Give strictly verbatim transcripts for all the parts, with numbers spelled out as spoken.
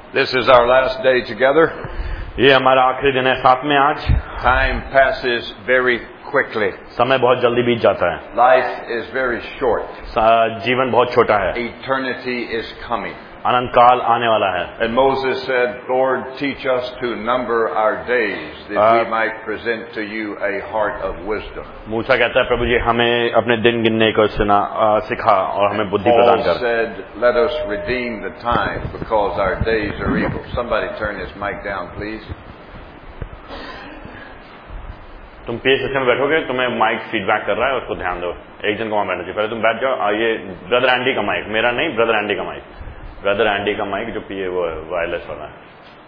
This is our last day together. ये हमारा आखिरी दिन है साथ में आज. Time passes very quickly. समय बहुत जल्दी बीत जाता है. Life is very short. जीवन बहुत छोटा है. Eternity is coming. अनंत काल आने वाला है. And Moses said, Lord, teach us to number our days, that uh, we might present to you a heart of wisdom. मूसा कहता है, प्रभु जी हमें अपने दिन गिनने को सुना सिखा और हमें बुद्धि प्रदान कर. Paul said, let us redeem the time because our days are evil. Somebody turn this mic down, please. तुम पे सेक्शन में बैठोगे, तुम्हें माइक फीडबैक कर रहा है, उसको ध्यान दो. एक जन को वहां बैठना चाहिए. पहले तुम बैठ जाओ. ये ब्रदर एंडी का माइक, मेरा नहीं, ब्रदर एंडी का माइक. ब्रदर एंडी का माइक जो पिए वो वायरलेस वाला है.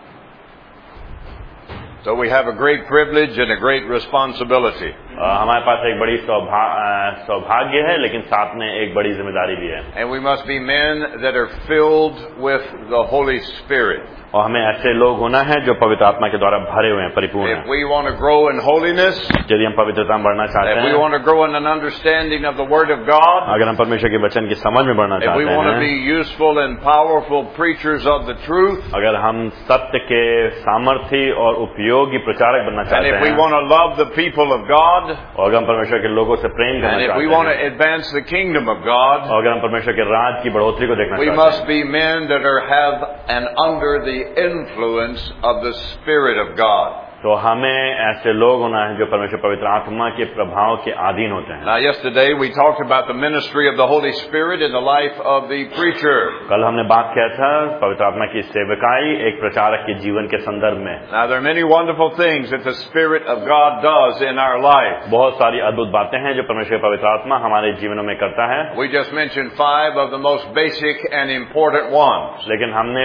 So we have a great privilege and a great responsibility. uh, हमारे पास एक बड़ी सौभा, uh, सौभाग्य है, लेकिन साथ में एक बड़ी जिम्मेदारी भी है. And we must be men that are filled with the Holy Spirit. और हमें ऐसे लोग होना है जो पवित्र आत्मा के द्वारा भरे हुए हैं, परिपूर्ण हैं. If we want to grow in holiness, यदि हम पवित्रता में बढ़ना चाहते हैं, if we want to grow in an understanding of the Word of God, अगर हम परमेश्वर के वचन की समझ में बढ़ना if चाहते we हैं, want to be useful and powerful preachers of the truth, अगर हम सत्य के सामर्थी और उपयोगी प्रचारक बनना and चाहते if we हैं, want to love the people of God, और अगर हम परमेश्वर के लोगों से प्रेम करना and if चाहते we हैं, want to advance the kingdom of God, और अगर हम परमेश्वर के राज की बढ़ोतरी को देखना we चाहते must हैं, be men that are have and under the influence of the Spirit of God. तो हमें ऐसे लोग होना है जो परमेश्वर पवित्र आत्मा के प्रभाव के अधीन होते हैं. Now, yesterday we talked about the ministry of the Holy Spirit in the life of the preacher. कल हमने बात किया था पवित्र आत्मा की सेवकाई एक प्रचारक के जीवन के संदर्भ में. Now, there are many wonderful things that the Spirit of God does in our life. बहुत सारी अद्भुत बातें हैं जो परमेश्वर पवित्र आत्मा हमारे जीवनों में करता है. We just mentioned five of the most basic and important ones. लेकिन हमने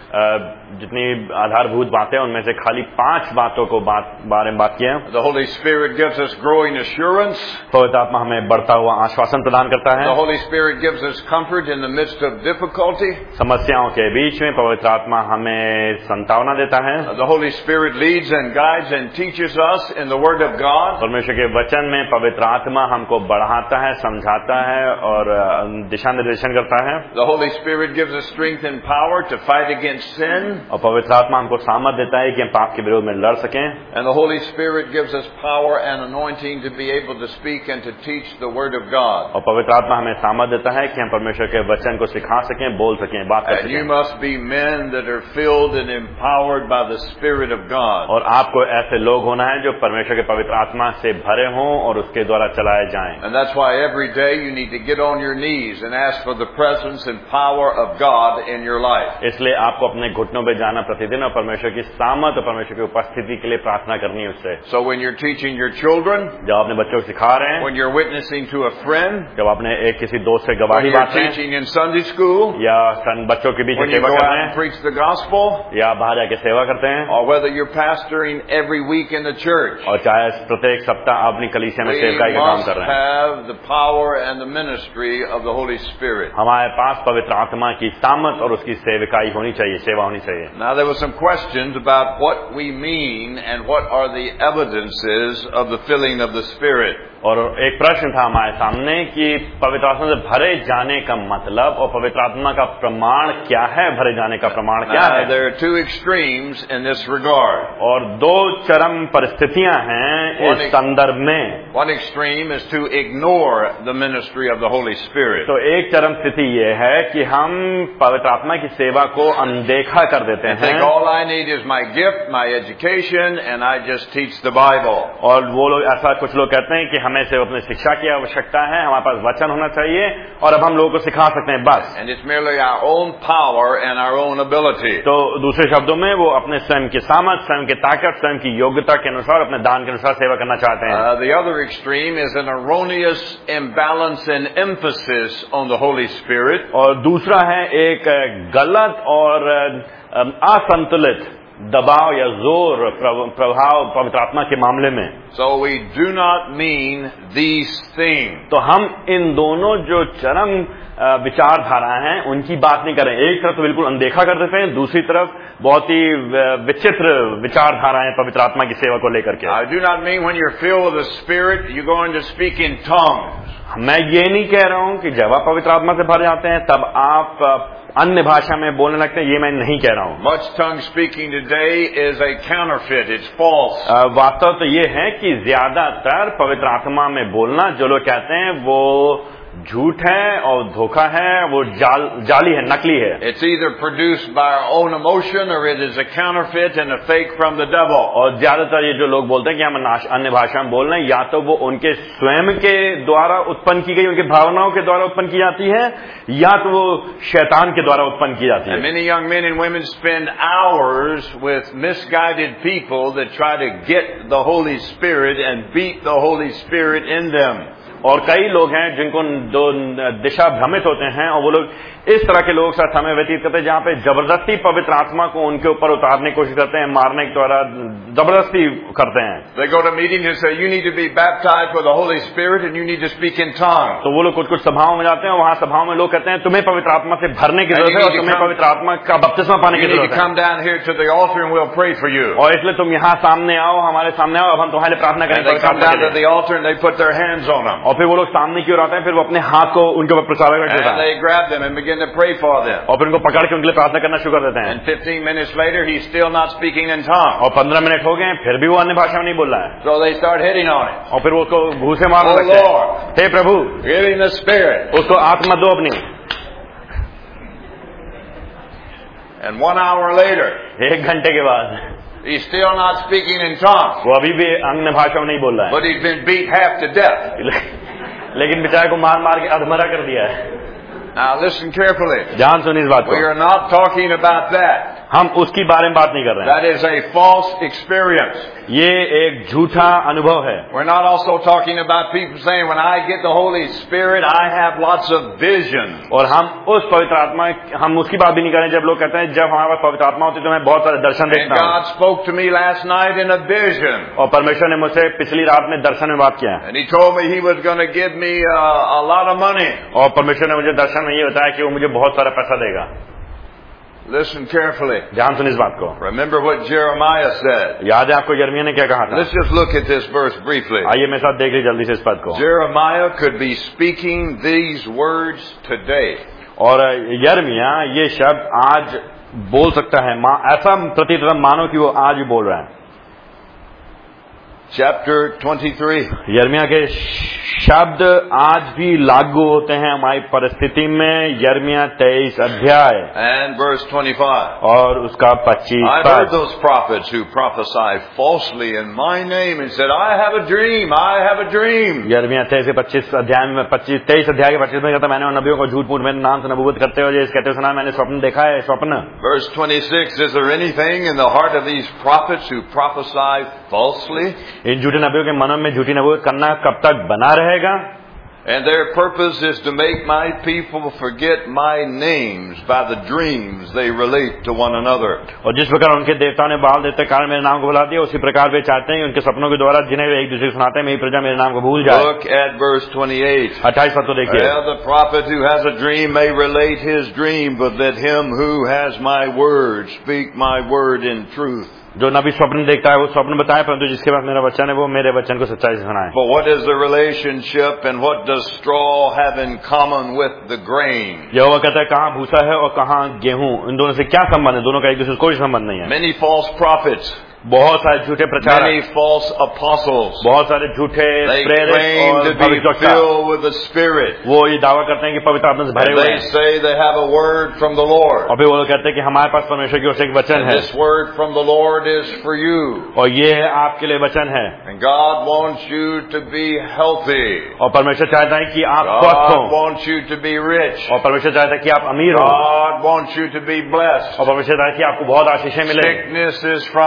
जितनी आधारभूत बातें उनमें से खाली पांच बातों को बात बारे में बात किया. The Holy Spirit gives us growing assurance. पवित्र आत्मा हमें बढ़ता हुआ आश्वासन प्रदान करता है. The Holy Spirit gives us comfort in the midst of difficulty. समस्याओं के बीच में पवित्र आत्मा हमें संतावना देता है. The Holy Spirit leads and guides and teaches us in the Word of God. परमेश्वर के वचन में पवित्र आत्मा हमको बढ़ाता है, समझाता है और दिशा निर्देशन करता है. The Holy Spirit gives us strength and power to fight against sin. और पवित्र आत्मा हमको सामर्थ देता है कि हम पाप के विरोध में लड़ सकें. And the Holy Spirit gives us power and anointing to be able to speak and to teach the Word of God. और पवित्र आत्मा हमें सामर्थ देता है कि हम परमेश्वर के वचन को सिखा सकें, बोल सकें, बात कर And you सकें. must be men that are filled and empowered by the Spirit of God. और आपको ऐसे लोग होना है जो परमेश्वर के पवित्र आत्मा से भरे हों और उसके द्वारा चलाए जाएं. And that's why every day you need to get on your knees and ask for the presence and power of God in your life. इसलिए आपको अपने घुटनों पे जाना प्रतिदिन और परमेश्वर की सामर्थ और परमेश्वर की उपस्थिति के लिए प्रार्थना करनी है उससे. So when you're teaching your children, जब अपने बच्चों को सिखा रहे हैं, when you're witnessing to a friend, जब अपने एक किसी दोस्त से when गवाही you're बांट रहे हैं, teaching in Sunday school, या सन बच्चों के बीच when you सेवा go कर out रहे and हैं, preach the gospel, या बाहर जाके सेवा करते हैं, or whether you're pastoring every week in the church, और चाहे प्रत्येक सप्ताह अपनी कलीसिया में we सेवकाई का काम must कर रहे हैं, have the power and the ministry of the Holy Spirit. हमारे पास पवित्र आत्मा की सामर्थ और उसकी सेवकाई होनी चाहिए, सेवा होनी चाहिए. Now there were some questions about what we mean and what are the evidences of the filling of the Spirit. और एक प्रश्न था हमारे सामने कि पवित्र आत्मा से भरे जाने का मतलब और पवित्र आत्मा का प्रमाण क्या है, भरे जाने का प्रमाण क्या है. Now, there are two extremes in this regard. और दो चरम परिस्थितियां हैं इस संदर्भ में. One extreme is to ignore the ministry of the Holy Spirit. तो एक चरम स्थिति ये है कि हम पवित्र आत्मा की सेवा को अनदेखा कर देते I हैं. think all I need is my gift, my education, and I just teach the Bible. और वो लोग ऐसा कुछ लोग कहते हैं कि हमें सिर्फ अपनी शिक्षा की आवश्यकता है, हमारे पास वचन होना चाहिए और अब हम लोगों को सिखा सकते हैं बस. And it's merely our own power and our own ability. तो दूसरे शब्दों में वो अपने स्वयं की सामर्थ, स्वयं की ताकत, स्वयं की योग्यता के अनुसार, अपने दान के अनुसार सेवा करना चाहते हैं. Uh, the other extreme is an erroneous imbalance in emphasis on the Holy Spirit. और दूसरा है एक गलत और असंतुलित दबाव या जोर प्रभाव पवित्र आत्मा के मामले में. So we do not mean these things. तो हम इन दोनों जो चरम विचारधाराएं हैं उनकी बात नहीं कर रहे हैं। एक तरफ तो बिल्कुल अनदेखा कर देते हैं, दूसरी तरफ बहुत ही विचित्र विचारधाराएं पवित्र आत्मा की सेवा को लेकर के। I do not mean when you're filled with the Spirit, you go on to speak in tongues. मैं ये नहीं कह रहा हूं कि जब आप पवित्र आत्मा से भर जाते हैं तब आप अन्य भाषा में बोलने लगते हैं, ये मैं नहीं कह रहा हूं। Much tongue speaking today is a counterfeit. It's false. वास्तव तो ये है कि ज्यादातर पवित्र आत्मा में बोलना जो लोग कहते हैं वो झूठ है और धोखा है, वो जाल जाली है, नकली है। It's either produced by our own emotion or it is a counterfeit and a fake from the devil. और ज्यादातर ये जो लोग बोलते हैं कि हम अन्य भाषा में बोल रहे हैं, या तो वो उनके स्वयं के द्वारा उत्पन्न की गई, उनकी भावनाओं के द्वारा उत्पन्न की जाती है, या तो वो शैतान के द्वारा उत्पन्न की जाती है। And many young men and women spend hours with misguided people that try to get the Holy Spirit and beat the Holy Spirit in them. और कई लोग हैं जिनको दो दिशा भ्रमित होते हैं, और वो लोग इस तरह के लोग साथ समय व्यतीत करते हैं जहां पे जबरदस्ती पवित्र आत्मा को उनके ऊपर उतारने की कोशिश करते हैं, मारने के द्वारा जबरदस्ती करते हैं। They go to meetings and say you need to be baptized with the Holy Spirit and you need to speak in tongues. तो वो लोग कुछ कुछ सभाओं में जाते हैं, वहां सभाओं में लोग कहते हैं तुम्हें पवित्र आत्मा से भरने की जरूरत है और तुम्हें पवित्र आत्मा का बपतिस्मा पाने की जरूरत है। Come down here to the altar and we'll pray for you. और इसलिए तुम यहाँ सामने आओ, हमारे सामने आओ, अब हम तुम्हारे लिए प्रार्थना करेंगे। They come down to the altar and they put their hands on them. और फिर वो लोग सामने की ओर आते हैं, फिर वो अपने हाथ को उनके ऊपर प्रसार करते हैं। And they grab them and begin to pray for them. और फिर उनको पकड़ के उनके लिए प्रार्थना करना शुरू कर देते हैं। And fifteen minutes later, he's still not speaking in tongues. और पंद्रह मिनट हो गए, फिर भी वो अन्य भाषा में नहीं बोल रहा है। So they start hitting on it. और फिर वो उसको घूसे मारने Oh लगते हैं। Lord, hey Prabhu, give him the Spirit. उसको आत्मा दो अपनी। And one hour later, एक घंटे के बाद he's still not speaking in tongues. वो अभी भी अन्य भाषा में नहीं बोल रहा है, But he's been beat half to death. लेकिन बेचारे को मार मार के अधमरा कर दिया है। Now listen carefully. ध्यान सुनिए इस बात We को। are not talking about that. हम उसकी बारे में बात नहीं कर रहे हैं। That is a false experience. ये एक झूठा अनुभव है। We're not also talking about people saying, when I get the Holy Spirit, I have lots of vision. और हम उस पवित्र आत्मा, हम उसकी बात भी नहीं कर रहे जब लोग कहते हैं जब हमारे पास पवित्र आत्मा होती है तो मैं बहुत सारे दर्शन And देखता हूँ। God spoke to me last night in a vision. और परमेश्वर ने मुझसे पिछली रात में दर्शन में बात किया। And He told me He was going to give me uh, a lot of money. और परमेश्वर ने मुझे दर्शन में ये बताया कि वो मुझे बहुत सारा पैसा देगा। Listen carefully. ध्यान सुनिए इस बात को। Remember what Jeremiah said. याद है आपको यिर्मयाह ने क्या कहा था? Let's just look at this verse briefly. आइए मेरे साथ देख लीजिए जल्दी से इस पद को। Jeremiah could be speaking these words today. और यिर्मयाह ये शब्द आज बोल सकता है, ऐसा प्रतीत होता मानो कि वो आज भी बोल रहा है। Chapter twenty-three. यिर्मयाह के शब्द आज भी लागू होते हैं हमारी परिस्थिति में। यिर्मयाह तेईस अध्याय And verse twenty-five. और उसका पच्चीस I've heard those prophets who prophesy falsely in my name and said, I have a dream, I have a dream. यिर्मयाह तेईस के पच्चीस अध्याय में पच्चीस तेईस अध्याय के पच्चीस में कहता मैंने उन नबियों को झूठ मूठ मेरे नाम से नबूवत करते हुए कहते सुना मैंने स्वप्न देखा है स्वप्न। Verse twenty-six, is there anything in the heart of these prophets who prophesy falsely? इन झूठे नबियों के मनों में झूठी नबूवत करना कब तक बना रहेगा? And their purpose is to make my people forget my names by the dreams they relate to one another. और जिस प्रकार उनके देवताओं ने बाल देवता कारण मेरे नाम को भुला दिया, उसी प्रकार वे चाहते हैं उनके सपनों के द्वारा जिन्हें वे एक दूसरे को सुनाते हैं मेरी प्रजा मेरे नाम को भूल जाए। Look at verse twenty-eight. अट्ठाईस पद को देखिए। Well, the prophet who has a dream may relate his dream, but let him who has my word speak my word in truth. जो नबी स्वप्न देखता है वो स्वप्न बताए, परंतु जिसके पास मेरा वचन है वो मेरे वचन को सच्चाई से सुनाए। But what is the relationship and what does straw have in common with the grain? यहोवा कहता है कहाँ भूसा है और कहाँ गेहूं, इन दोनों से क्या संबंध है? दोनों का एक दूसरे से कोई संबंध नहीं है। Many false prophets. बहुत सारे झूठे प्रचारक, Many false apostles. बहुत सारे झूठे They प्रेरित claim और to be भविष्यवक्ता, filled with the Spirit. वो ये दावा करते हैं कि पवित्र आत्मा से भरे And हुए they हैं, say they have a word from the Lord. और फिर वो कहते हैं कि हमारे पास परमेश्वर की ओर से एक वचन And है this word from the Lord is for you. और ये है आपके लिए वचन है। And God wants you to be healthy. और परमेश्वर चाहता है कि आप स्वस्थ God हो, wants you to be rich. और परमेश्वर चाहता है कि आप अमीर हो, God wants you to be blessed. और परमेश्वर चाहता है कि आपको बहुत आशीषें मिले। Sickness is from the devil.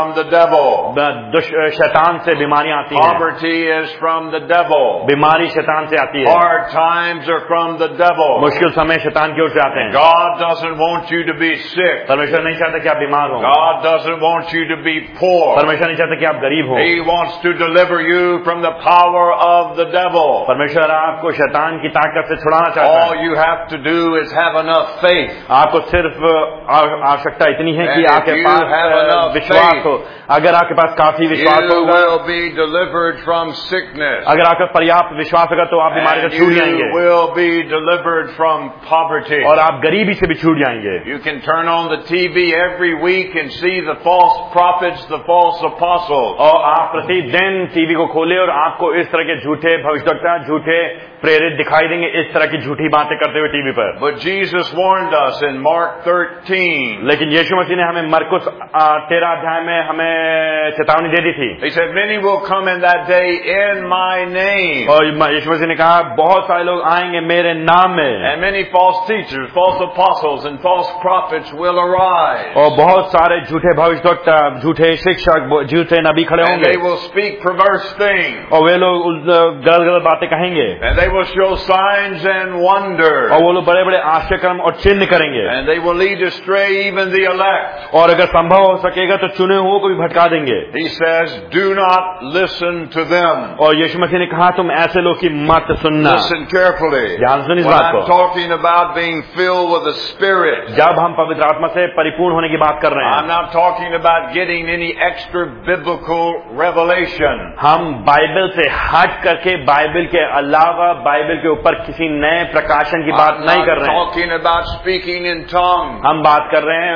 devil. शैतान से बीमारियां आती हैं. Poverty is from the devil. बीमारी शैतान से आती है. Hard times are from the devil. मुश्किल समय शैतान की ओर से आते हैं. God doesn't want you to be sick. परमेश्वर नहीं चाहता कि आप बीमार हो. God doesn't want you to be poor. परमेश्वर नहीं चाहता कि आप गरीब हो. He wants to deliver you from the power of the devil. परमेश्वर आपको शैतान की ताकत से छुड़ाना चाहता है. All you have to do is have enough faith. आपको सिर्फ आवश्यकता इतनी है कि And आपके if you pass have enough विश्वास faith, हो. अगर आपके पास काफी विश्वास You होगा, will be delivered from sickness. अगर आपका पर्याप्त विश्वास होगा तो आप बीमारी से And छूट जाएंगे. you will be delivered from poverty. और आप गरीबी से भी छूट जाएंगे. You can turn on the T V every week and see the false prophets, the false apostles. और आप प्रतिदिन टीवी को खोले और आपको इस तरह के झूठे भविष्यवक्ता, झूठे प्रेरित दिखाई देंगे इस तरह की झूठी बातें करते हुए टीवी पर. But Jesus warned us in Mark thirteen. लेकिन यीशु मसीह ने हमें मरकुस तेरह अध्याय में हमें चेतावनी दे दी थी. He said, many will come in that day in my name. और यीशु मसीह ने कहा बहुत सारे लोग आएंगे मेरे नाम में. And many false teachers, false apostles, and false prophets will arise. और बहुत सारे झूठे भविष्यवक्ता, झूठे शिक्षक, झूठे नबी खड़े And होंगे. they will speak perverse things. और वे लोग गलत गलत बातें कहेंगे. And they will show signs and wonders. और वो लोग बड़े बड़े आश्चर्यक्रम और चिन्ह करेंगे. And they will lead astray even the elect. और अगर संभव हो सकेगा तो चुने हुओं को भी भटका देंगे. He says, do not listen to them. और यीशु मसीह ने कहा तुम ऐसे लोग की मत सुनना. Listen carefully. ध्यान सुन इस When बात I'm को. talking about being filled with the Spirit, जब हम पवित्र आत्मा से परिपूर्ण होने की बात कर रहे I'm हैं, not talking about getting any extra biblical revelation. हम बाइबल से हट करके बाइबल के अलावा बाइबल के ऊपर किसी नए प्रकाशन की बात I'm नहीं कर not रहे हैं. talking about speaking in tongues. हम बात कर रहे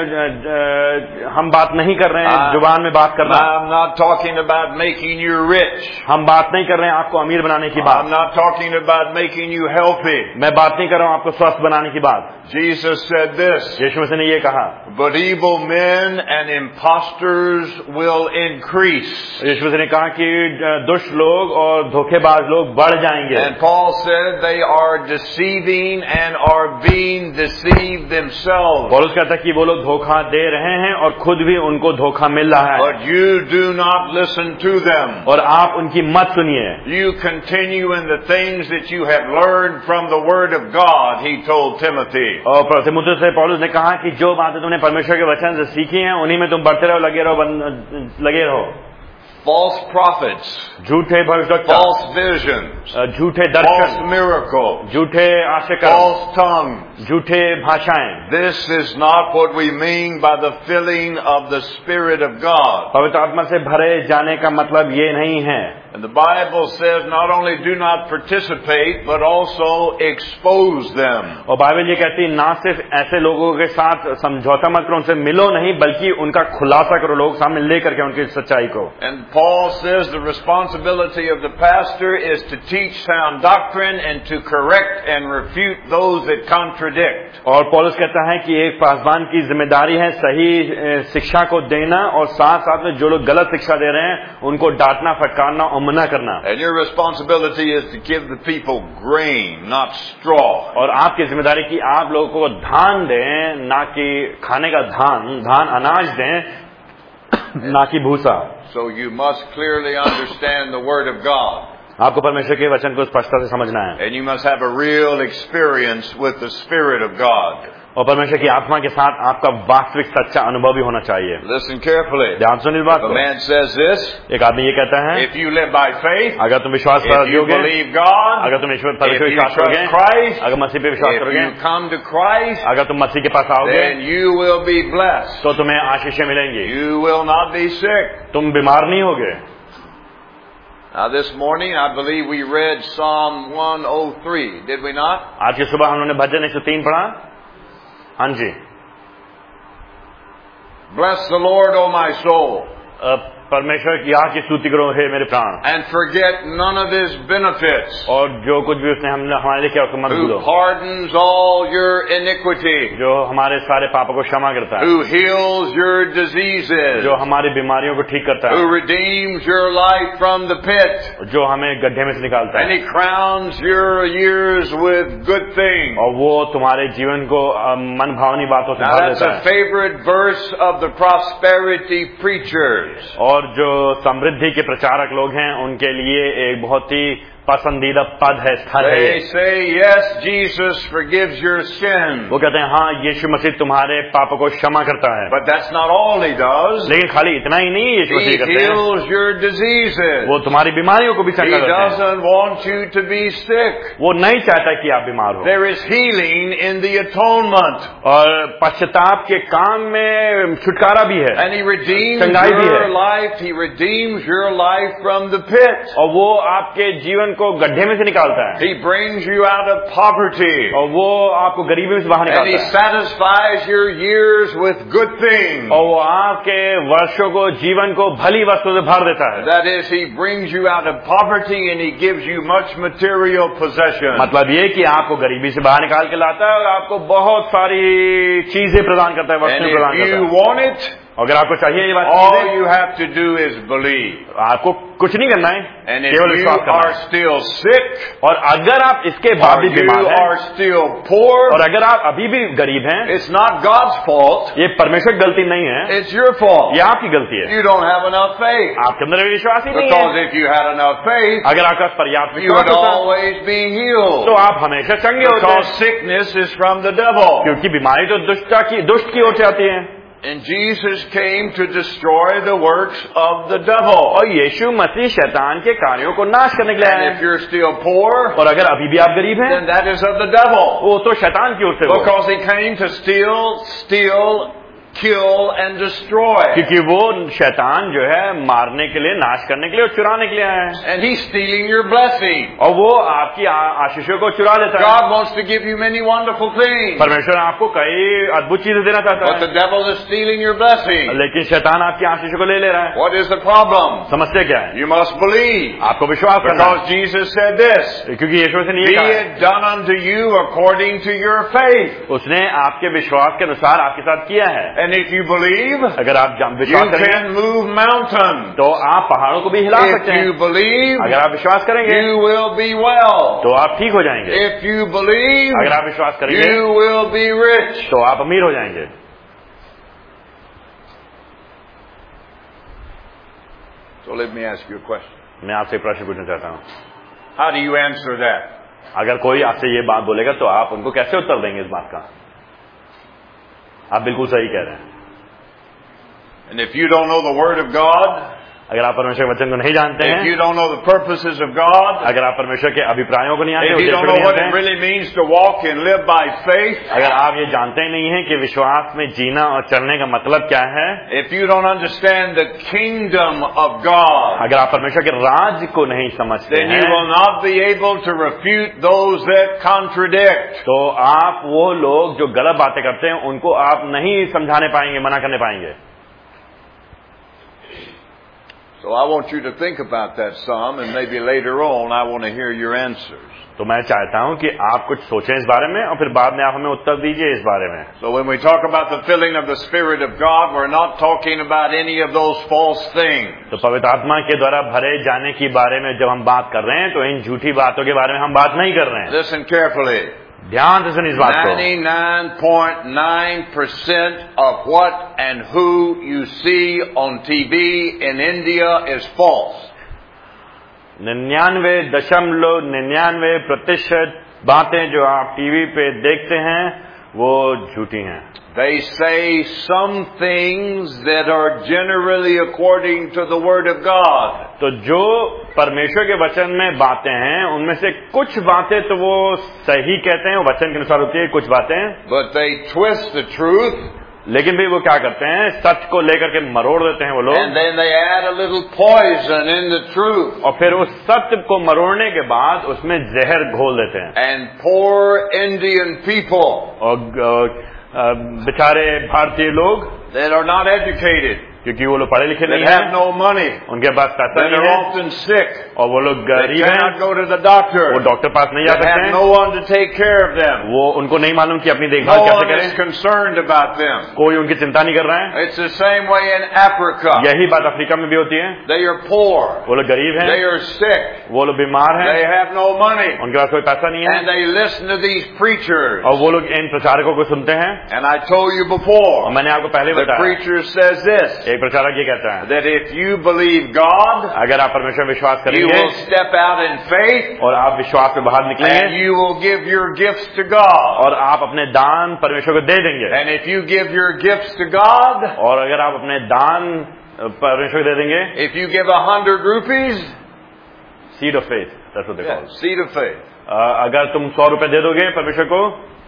हैं, हम बात नहीं कर रहे हैं जुबान में बात करना. I'm not talking about making you rich. हम बात नहीं कर रहे हैं आपको अमीर बनाने की बात. I'm not talking about making you healthy. मैं बात नहीं कर रहा हूं आपको स्वस्थ बनाने की बात. Jesus said this, यीशु मसीह ने ये कहा. but evil men and impostors will increase. यीशु मसीह ने कहा कि दुष्ट लोग और धोखेबाज लोग बढ़ जाएंगे. And Paul said they are deceiving and are being deceived themselves. पौलुस कहता है कि वो लोग धोखा दे रहे हैं और खुद भी उनको धोखा मिल रहा है. But you do not listen to them. और आप उनकी मत सुनिए. You continue in the things that you have learned from the Word of God, he told Timothy. और तिमुथियुस से पौलुस ने कहा कि जो बातें तुमने परमेश्वर के वचन से सीखी हैं उन्हीं में तुम बढ़ते रहो, लगे रहो, लगे रहो. False prophets, झूठे भविष्यवक्ता, false visions, झूठे false दर्शन, miracles, झूठे आश्चर्य, false tongues. झूठे भाषाएं. This is not what we mean by the filling of the Spirit of God. पवित्र आत्मा से भरे जाने का मतलब ये नहीं है. And the Bible says not only do not participate, but also expose them. और बाइबल ये कहती है ना सिर्फ ऐसे लोगों के साथ समझौता मत करो, उनसे मिलो नहीं, बल्कि उनका खुलासा करो, लोग सामने लेकर के उनकी सच्चाई को. And Paul says the responsibility of the pastor is to teach sound doctrine and to correct and refute those that contradict. और पौलुस कहता है कि एक पासवान की जिम्मेदारी है सही शिक्षा को देना और साथ साथ में जो लोग गलत शिक्षा दे रहे हैं उनको डांटना, फटकारना और मना करना. And your responsibility is to give the people grain, not straw. और आपकी जिम्मेदारी की आप लोगों को धान दें, ना कि खाने का धान, धान अनाज दें, ना कि भूसा. So you must clearly understand the Word of God. आपको परमेश्वर के वचन को स्पष्टता से समझना है. And you must have a real experience with the Spirit of God. और परमेश्वर की आत्मा के साथ आपका वास्तविक सच्चा अनुभव भी होना चाहिए. Listen carefully. ध्यान सुन इस बात A को. man says this, एक आदमी ये कहता है if you live by faith, अगर तुम विश्वास if you करोगे, believe God, अगर तुम ईश्वर if परमेश्वर you विश्वास trust करोगे, Christ, अगर मसीह पे विश्वास if करोगे, you come to Christ, अगर तुम मसीह के पास आओगे then you will be blessed. तो तुम्हें आशीषें मिलेंगी. You will not be sick. तुम बीमार नहीं होगे. Now this morning, I believe we read Psalm one oh three, did we not? आज की सुबह हमने भजन एक सौ तीन पढ़ा. हाँ जी. Bless the Lord, O my soul. परमेश्वर की यहाँ की स्तुति करो हे मेरे प्राण. And forget none of His benefits. और जो कुछ भी उसने हमने हमारे लिए किया उसको मत भूलो. Who pardons all your iniquity. जो हमारे सारे पापों को क्षमा करता है. Who heals your diseases. जो हमारी बीमारियों को ठीक करता Who है. redeems your life from the pit. जो हमें गड्ढे में से निकालता And है. He crowns your years with good things. और वो तुम्हारे जीवन को मन भावनी बातों से Now भर that's देता a है. favorite verse of the prosperity preachers. और और जो समृद्धि के प्रचारक लोग हैं उनके लिए एक बहुत ही पसंदीदा पद है, स्थल है। They say, yes, Jesus forgives your sin. वो कहते हैं हाँ यीशु मसीह तुम्हारे पापों को क्षमा करता है। But that's not all he does. लेकिन खाली इतना ही नहीं यीशु He मसीह करते हैं, heals your diseases. वो तुम्हारी बीमारियों को भी He चंगा करते हैं। doesn't want you to be sick. वो नहीं चाहता कि आप बीमार हो। There is healing in the atonement. और पश्चाताप के काम में छुटकारा भी है, And he redeems चंगाई भी your है। life. He redeems your life from the pit. और वो आपके जीवन को गड्ढे में से निकालता है, He brings you out of poverty. और वो आपको गरीबी में से बाहर And he निकालता है, satisfies your years with good things. और वो आपके वर्षों को, जीवन को भली वस्तुओं से भर देता है। That is, he brings you out of poverty and he gives you much material possession. मतलब ये कि आपको गरीबी से बाहर निकाल के लाता है और आपको बहुत सारी चीजें प्रदान करता है, And वस्तुएं प्रदान if करता you है। want it, अगर आपको चाहिए ये बात, all you have to do is believe. आपको कुछ नहीं करना है, And if केवल you विश्वास करना are है। still sick, और अगर आप इसके or बाद भी you बीमार हैं, are still poor, और अगर आप अभी भी गरीब हैं, it's not God's fault. ये परमेश्वर की गलती नहीं है, It's your fault. ये आपकी गलती है। You don't have enough faith. आपके अंदर विश्वास ही नहीं Because है। if you had enough faith, अगर आपका पर्याप्त you विश्वास would होता always be healed. तो आप हमेशा चंगे होते Because हैं, sickness is from the devil. क्योंकि बीमारी तो दुष्टा की दुष्ट की ओर से आती है। And Jesus came to destroy the works of the devil. और यीशु मसीह शैतान के कार्यों को नाश करने के लिए आए And हैं। if you're still poor, और अगर अभी भी आप गरीब हैं, then that is of the devil. वो तो शैतान की ओर से हो, Because he came to steal, steal, kill, and destroy. क्योंकि वो शैतान जो है मारने के लिए, नाश करने के लिए और चुराने के लिए आया है, And he's stealing your blessing. और वो आपकी आ- आशीषों को चुरा लेता है। God wants to give you many wonderful things. परमेश्वर आपको कई अद्भुत चीजें देना चाहता But the है, devil is stealing your blessing. लेकिन शैतान आपकी आशीषों को ले ले रहा है। What is the problem? समस्या क्या है? You must believe. आपको विश्वास करना Because Jesus said this, है, क्योंकि यीशु से नहीं be कहा है, it done unto you according to your faith. उसने आपके विश्वास के अनुसार आपके साथ किया है। And if you believe, अगर आप जान- you विश्वास करेंगे can move mountains. तो आप पहाड़ों को भी हिला If सकते you हैं। believe, अगर आप विश्वास करेंगे you will be well. तो आप ठीक हो जाएंगे। If you believe, अगर आप विश्वास करेंगे you will be rich. तो आप अमीर हो जाएंगे। So let me ask you a question. मैं आपसे एक प्रश्न पूछना चाहता हूँ, How do you answer that? अगर कोई आपसे ये बात बोलेगा तो आप उनको कैसे उत्तर देंगे इस बात का? आप बिल्कुल सही कह रहे हैं। And if you don't know the Word of God, अगर आप परमेश्वर के वचन को नहीं जानते if हैं, you don't know the purposes of God, अगर आप परमेश्वर के अभिप्रायों को नहीं जानते, if you उद्देश्य don't को know नहीं what it जानते हैं, really means to walk and live by faith, अगर आप ये जानते ही नहीं हैं कि विश्वास में जीना और चलने का मतलब क्या है, if you don't understand the kingdom of God, अगर आप परमेश्वर के राज्य को नहीं समझते then you हैं, will not be able to refute those that contradict. तो आप वो लोग जो गलत बातें करते हैं उनको आप नहीं समझाने पाएंगे, मना करने पाएंगे। So I want you to think about that some, and maybe later on I want to hear your answers. तो मैं चाहता हूं कि आप कुछ सोचें इस बारे में और फिर बाद में आप हमें उत्तर दीजिए इस बारे में। So when we talk about the filling of the Spirit of God, we're not talking about any of those false things. तो पवित्र आत्मा के द्वारा भरे जाने के बारे में जब हम बात कर रहे हैं तो इन झूठी बातों के बारे में हम बात नहीं कर रहे हैं। Listen carefully. ध्यान से सुन इस बात को। ninety-nine point nine percent of what and who you see on T V in India is false. निन्यानवे दशमलव निन्यानवे प्रतिशत बातें जो आप टीवी पे देखते हैं वो झूठी हैं। They say some things that are generally according to the Word of God. तो जो परमेश्वर के वचन में बातें हैं उनमें से कुछ बातें तो वो सही कहते हैं, वो वचन के अनुसार होती है कुछ बातें, But they twist the truth. लेकिन भी वो क्या करते हैं, सच को लेकर के मरोड़ देते हैं वो लोग, And then they add a little poison in the truth. और फिर उस सत्य को मरोड़ने के बाद उसमें जहर घोल देते हैं। And poor Indian people और बेचारे भारतीय लोग that are not educated, क्योंकि वो लोग पढ़े लिखे that नहीं have हैं, no money, उनके पास पैसा that नहीं are है often sick, और वो लोग that गरीब हैं, cannot go to the doctor, वो डॉक्टर पास नहीं जा that सकते have हैं, no one to take care of them. वो उनको नहीं मालूम कि अपनी No देखभाल कैसे one is करें, concerned about them. कोई उनकी चिंता नहीं कर रहा है। It's the same way in Africa. यही बात अफ्रीका में भी होती है, They are poor. वो लोग गरीब हैं, They are sick. वो लोग बीमार हैं, They have no money. उनके पास कोई पैसा नहीं है, And they listen to these preachers. और वो लोग इन प्रचारकों को सुनते हैं। And I told you before और मैंने आपको पहले देता है। preacher says this, एक प्रचारक ये कहता है that if you believe God, अगर आप परमेश्वर में विश्वास you करेंगे will step out in faith, और आप विश्वास में बाहर and निकलेंगे you will give your gifts to God. और आप अपने दान परमेश्वर को दे देंगे, And if you give your gifts to God, और अगर आप अपने दान परमेश्वर को दे देंगे, if you give a hundred rupees, seed of faith, that's what they yeah, call, seed of faith, अगर तुम सौ रुपए दे दोगे परमेश्वर को,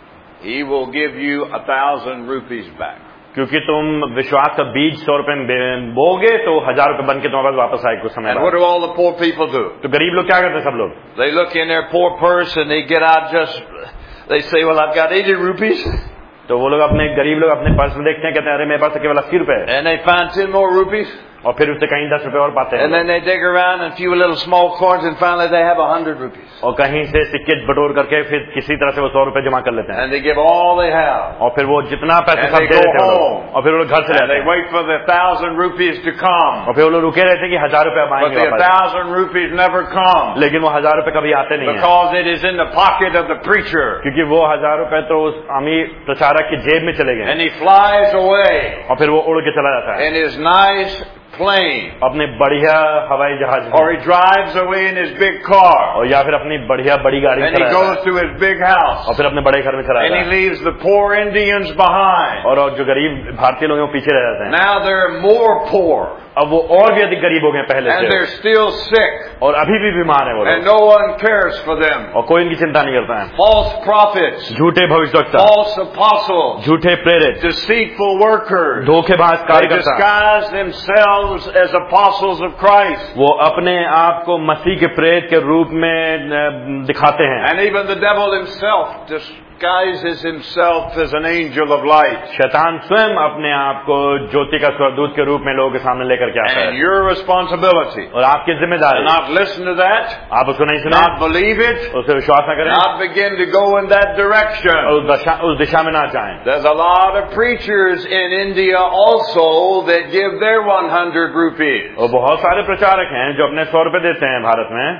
He will give you a thousand rupees back. क्योंकि तुम विश्वास का बीज सौ रुपए में बोगे तो हजार रुपए बन के तुम्हारे पास वापस आए कुछ समय And बाद। what do all the poor people do? तो गरीब लोग क्या करते हैं? सब लोग They look in their poor purse and they get out just, they say, well, I've got eighty rupees. तो वो लोग अपने गरीब लोग अपने पर्स में देखते हैं, कहते हैं अरे मेरे पास तो केवल अस्सी रुपए है, And they find ten more rupees. और फिर उससे कहीं दस रुपए और पाते हैं, And then they dig around and a few little small coins and finally they have a hundred rupees. और कहीं से सिक्के बटोर करके फिर किसी तरह से वो सौ रुपए जमा कर लेते हैं, And they give all they have. और फिर वो जितना पैसा And सब they दे go देते हैं वो home. लोग, और फिर वो लोग घर से And रहते they हैं, wait for the thousand rupees to come. और फिर वो लोग रुके रहते हैं कि हजार रुपए अब But आएंगे the वापस, thousand rupees never come. लेकिन वो हजार रुपए कभी आते नहीं है, Because it is in the pocket of the preacher. क्योंकि वो हजार रुपए तो उस अमीर प्रचारक की जेब में चले गए, And he flies away और फिर वो उड़ के चला जाता है in his nice plane. अपने बढ़िया हवाई जहाज Or में, he drives away in his big car. और या फिर अपनी बढ़िया बड़ी गाड़ी में And he चला जाता goes है, to his big house. और फिर अपने बड़े घर में चला And जाता he है, leaves the poor Indians behind. और और जो गरीब भारतीय लोग हैं वो पीछे रह जाते हैं। Now they're more poor. अब वो और भी अधिक गरीब हो गए पहले And से, they're still sick. और अभी भी बीमार हैं वो And लोग, no one cares for them. और कोई इनकी चिंता नहीं करता है। False prophets. झूठे भविष्यवक्ता, False apostles. झूठे प्रेरित, Deceitful workers. धोखेबाज They कार्यकर्ता, disguise themselves as apostles of Christ. वो अपने आप को मसीह के प्रेरित के रूप में अ, दिखाते हैं। And even the devil himself disguises himself as an angel of light. शैतान स्वयं अपने आप को ज्योति का स्वर्गदूत के रूप में लोगों के सामने लेकर के आता And है, your responsibility और आपकी जिम्मेदारी, not listen to that, आप उसको नहीं सुने, not believe it, उससे विश्वास न करें, not begin to go in that और direction. उस दिशा उस दिशा में ना जाएं। There's a lot of preachers in India also that give their one hundred rupees. और बहुत सारे प्रचारक हैं जो अपने सौ रुपए देते हैं भारत में,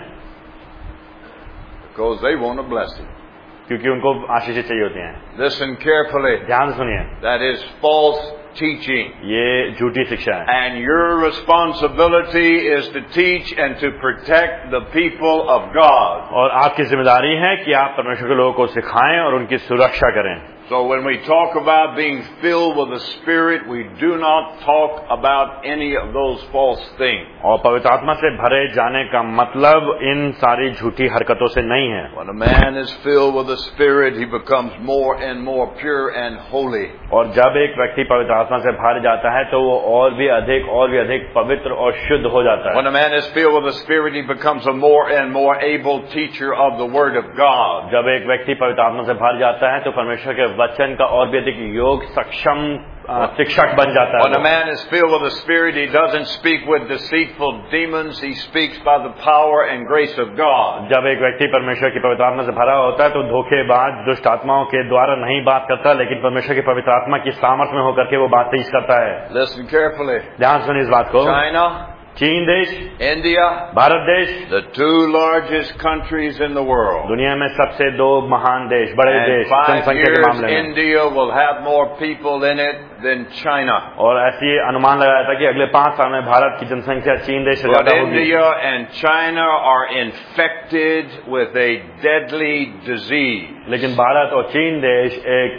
Because they want a blessing. क्योंकि उनको आशीषें चाहिए होती हैं। Listen carefully. ध्यान से सुनिए, That is false teaching. ये झूठी शिक्षा है, And your responsibility is to teach and to protect the people of God. और आपकी जिम्मेदारी है कि आप परमेश्वर के लोगों को सिखाएं और उनकी सुरक्षा करें। So when we talk about being filled with the Spirit, we do not talk about any of those false things. और पवित्र आत्मा से भरे जाने का मतलब इन सारी झूठी हरकतों से नहीं है। When a man is filled with the Spirit, he becomes more and more pure and holy. और जब एक व्यक्ति पवित्र आत्मा से भर जाता है तो वो और भी अधिक और भी अधिक पवित्र और शुद्ध हो जाता है। When a man is filled with the Spirit, he becomes a more and more able teacher of the Word of God. जब एक व्यक्ति पवित्र आत्मा से भर जाता है तो परमेश्वर के वचन का और भी अधिक योग सक्षम शिक्षक बन जाता है। When a man is filled with the Spirit, he doesn't speak with deceitful demons. He speaks by the power and grace of God. जब एक व्यक्ति परमेश्वर की पवित्र आत्मा से भरा होता है तो धोखेबाज दुष्ट आत्माओं के द्वारा नहीं बात करता, लेकिन परमेश्वर की पवित्र आत्मा की सामर्थ्य में होकर के वो बात तेज करता है। Listen carefully. ध्यान सुनिए इस बात को। China, चीन देश, India, भारत देश, the two largest countries in the world. दुनिया में सबसे दो महान देश, बड़े And देश five जनसंख्या के years, मामले में, India will have more people in it than China. और ऐसी अनुमान लगाया था कि अगले पांच साल में भारत की जनसंख्या चीन देश से But ज्यादा होगी। India and China are infected with a deadly disease. लेकिन भारत और चीन देश एक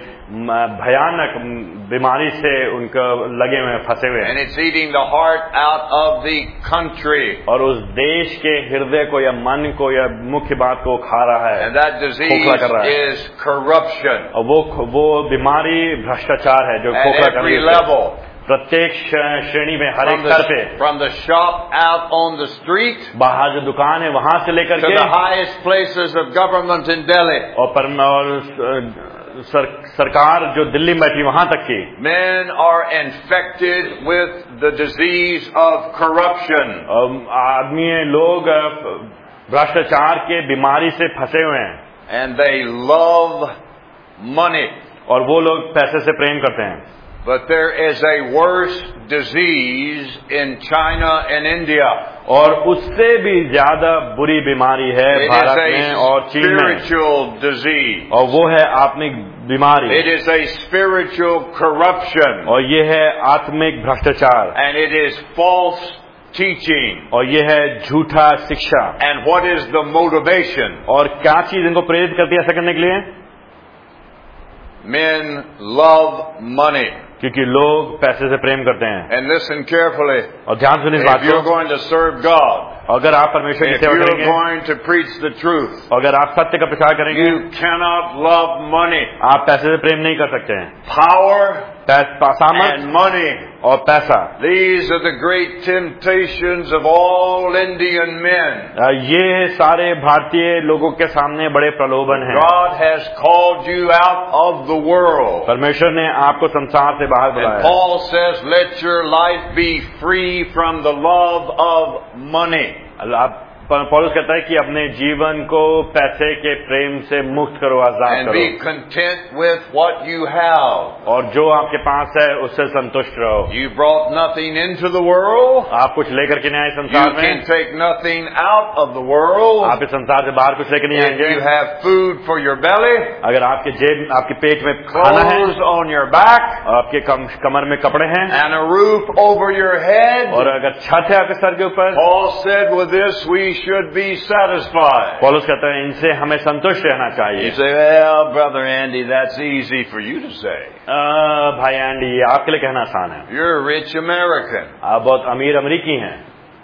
भयानक बीमारी से उनको लगे हुए फंसे हुए हैं, And it's eating the heart out of the country. और उस देश के हृदय को या मन को या मुख्य बात को खा रहा है, And that disease खोखला कर रहा है। is corruption और वो वो बीमारी भ्रष्टाचार है जो at खोखला कर every रही है level. प्रत्येक श्रेणी में, हर From एक स्तर पे, the, from the shop out on the street बाहर जो दुकान है वहां से लेकर to के the highest places of government in Delhi. और पर और सर, सरकार जो दिल्ली में बैठी वहां तक की, Men are infected with the disease of corruption. आदमी लोग भ्रष्टाचार के बीमारी से फंसे हुए हैं, And they love money. और वो लोग पैसे से प्रेम करते हैं। But there is a worse disease in China and India. और उससे भी ज्यादा बुरी बीमारी है It भारत is में a और चीन में, spiritual disease. और वो है आत्मिक बीमारी, it is a spiritual corruption, और ये है आत्मिक भ्रष्टाचार, and it is false teaching. और ये है झूठा शिक्षा. And what is the motivation? और क्या चीज इनको प्रेरित करती है ऐसा करने के लिए? Men love money. क्योंकि लोग पैसे से प्रेम करते हैं. And listen carefully. और ध्यान सुनिए इस बात If you're को. going to serve God, अगर आप परमेश्वर की if सेवा you're करेंगे, going to preach the truth, अगर आप सत्य का प्रचार करेंगे, you cannot love money, आप पैसे से प्रेम नहीं कर सकते हैं. power, सामर्थ and money. और पैसा, These are the great temptations of all Indian men. ये सारे भारतीय लोगों के सामने बड़े प्रलोभन हैं. God has called you out of the world. परमेश्वर ने आपको संसार से बाहर And बुलाया. Paul says, let your life be free from the love of money. आप पौलुस कहता है कि अपने जीवन को पैसे के प्रेम से मुक्त करो, आजाद And करो, be content with what you have. और जो आपके पास है उससे संतुष्ट रहो. You brought nothing into the world. आप कुछ लेकर के नहीं आए You संसार can में. take nothing out of the world. आप इस संसार से बाहर कुछ लेकर नहीं If आएंगे. you have food for your belly, अगर आपके जेब, आपके पेट में खाना है, clothes on your back, और आपके कम, कमर में कपड़े हैं, and a roof over your head, और अगर छत है आपके सर के ऊपर, Paul said with this we should be satisfied. पौलुस कहता है इनसे हमें संतुष्ट रहना You चाहिए. say, well, Brother Andy, that's easy for you to say. आ, भाई एंडी, ये आपके लिए कहना आसान है. You're a rich American. आप बहुत अमीर अमरीकी हैं.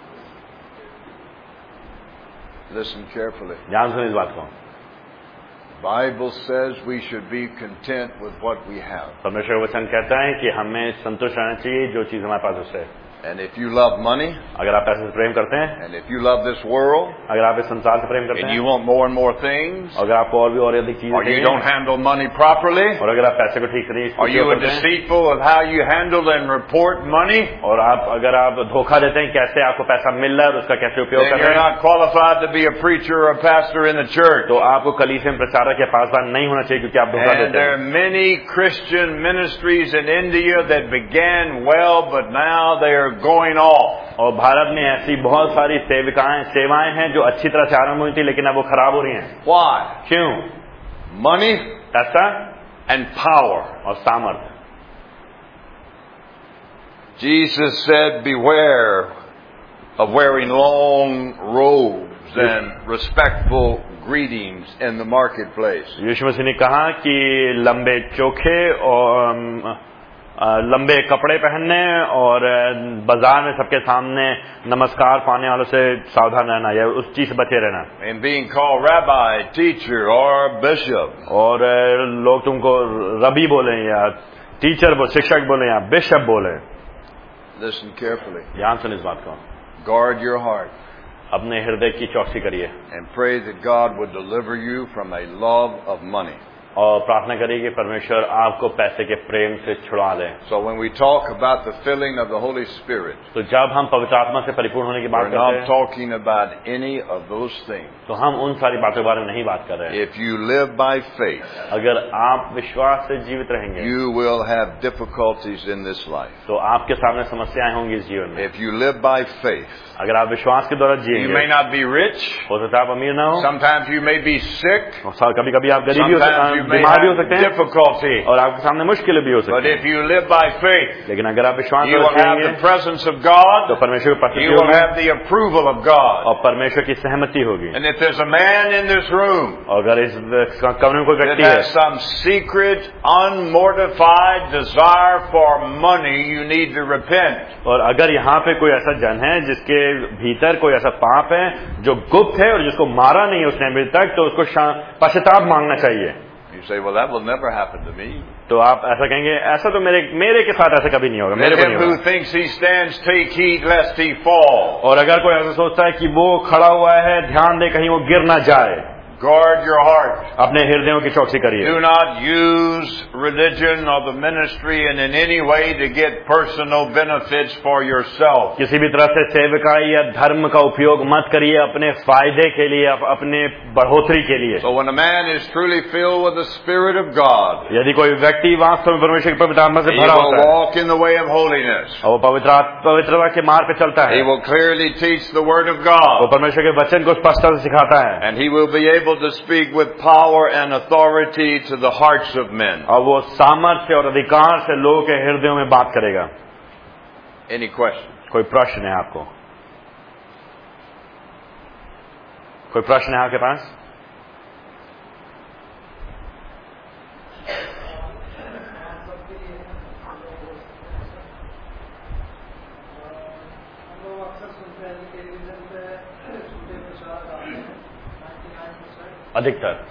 Listen carefully. ध्यान सुनिए इस बात को. Bible says we should be content with what we have. परमेश्वर का वचन कहता है कि हमें संतुष्ट रहना चाहिए जो चीज हमारे पास उससे. And if you love money, अगर आप पैसे से प्रेम करते हैं, and if you love this world, अगर आप इस संसार से प्रेम करते and हैं, you want more and more things, अगर आपको और भी और अधिक चीजें or you चाहिए, don't handle money properly, और अगर आप पैसे को ठीक से नहीं are you उपयोग a करते हैं, deceitful of how you handle and report money, और आप अगर आप धोखा देते हैं कैसे आपको पैसा मिल रहा है और उसका कैसे उपयोग then कर you're रहे हैं, not qualified to be a preacher or a pastor in the church. तो आपको कलीसिया में प्रचारक या पासवान नहीं होना चाहिए, क्योंकि आप धोखा And देते there हैं. are many Christian ministries in India that began well, but now they are going off. और भारत में ऐसी बहुत सारी सेविकाएं सेवाएं हैं जो अच्छी तरह से आरंभ हुई थी, लेकिन अब वो खराब हो रही हैं. Why? क्यों? Money पैसा and power. और सामर्थ. Jesus said, beware of wearing long robes and respectful greetings in the marketplace. यीशु मसीह ने कहा कि लंबे चोखे और अम, लंबे कपड़े पहनने और बाजार में सबके सामने नमस्कार पाने वालों से सावधान रहना, या उस चीज से बचे रहना. And being called rabbi, teacher, or bishop. और लोग तुमको रबी बोले या टीचर बोले, शिक्षक बोले या बिशप बोले. Listen carefully. ध्यान सुन इस बात को. Guard your heart. अपने हृदय की चौकसी करिए and pray that God would deliver you from a love of money. और प्रार्थना करिए कि परमेश्वर आपको पैसे के प्रेम से छुड़ा दे. So when we talk about the filling of the Holy Spirit, तो जब हम पवित्र आत्मा से परिपूर्ण होने की बात we're करते not हैं, talking about any of those things. तो हम उन सारी बातों के बारे में नहीं बात कर रहे हैं. If you live by faith, अगर आप विश्वास से जीवित रहेंगे, you will have difficulties in this life. तो आपके सामने समस्याएं होंगी इस जीवन में. If you live by faith, अगर आप विश्वास के द्वारा you जिएंगे, may not be rich. हो सकता है आप अमीर ना हो, Sometimes you may be sick. कभी कभी आप गरीबी हो सकते Sometimes you हैं, may बीमार भी हो सकते have हैं, difficulty. और आपके सामने मुश्किलें भी हो But सकती if हैं. you live by faith, लेकिन अगर आप विश्वास you से will have जिएंगे, the presence of God. तो परमेश्वर की उपस्थिति You will होगी have the approval of God. और परमेश्वर की सहमति होगी. And if there's a man in this room और अगर इस कमरे में कोई that व्यक्ति है has some secret, unmortified desire for money, you need to repent. और अगर यहाँ पे कोई ऐसा जन है जिसके भीतर कोई ऐसा पाप है जो गुप्त है और जिसको मारा नहीं है उसने अभी तक, तो उसको पश्चाताप मांगना चाहिए. You say, well, that will never happen to me. तो आप ऐसा कहेंगे, ऐसा तो मेरे मेरे के साथ ऐसा कभी नहीं होगा, मेरे Let को him नहीं who होगा. thinks he stands take heed lest he fall. और अगर कोई ऐसा सोचता है कि वो खड़ा हुआ है, ध्यान दे कहीं वो गिर ना जाए. Guard your heart. अपने हृदयों की चौकसी करिए. Do not use religion or the ministry and in any way to get personal benefits for yourself. किसी भी तरह से सेवकाई या धर्म का उपयोग मत करिए अपने फायदे के लिए, अपने बढ़ोतरी के लिए. So when a man is truly filled with the Spirit of God, यदि कोई व्यक्ति वास्तव में परमेश्वर की पवित्र आत्मा से he भरा will होता है walk in the way of holiness. और वो पवित्र पवित्रता के मार्ग पे चलता है, He will clearly teach the Word of वो God. परमेश्वर के वचन को स्पष्टता से सिखाता है, And he will be able able to speak with power and authority to the hearts of men. और वो सामर्थ्य और अधिकार से लोगों के हृदयों में बात करेगा. Any question? कोई प्रश्न है आपको? कोई प्रश्न है आपके पास? अधिकतर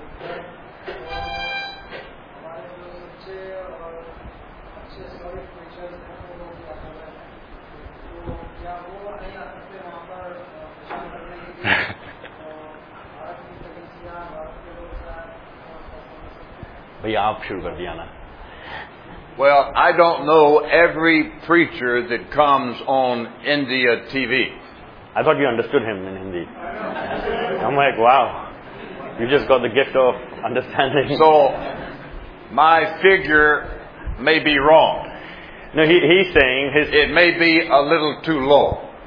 भैया आप शुरू कर दिया ना. Well, I don't know every preacher that comes on India T V. I thought you understood him in Hindi. I'm like, wow, you just got the gift of understanding. So, my figure may be wrong. No, he, he's saying his, it may be a little too low.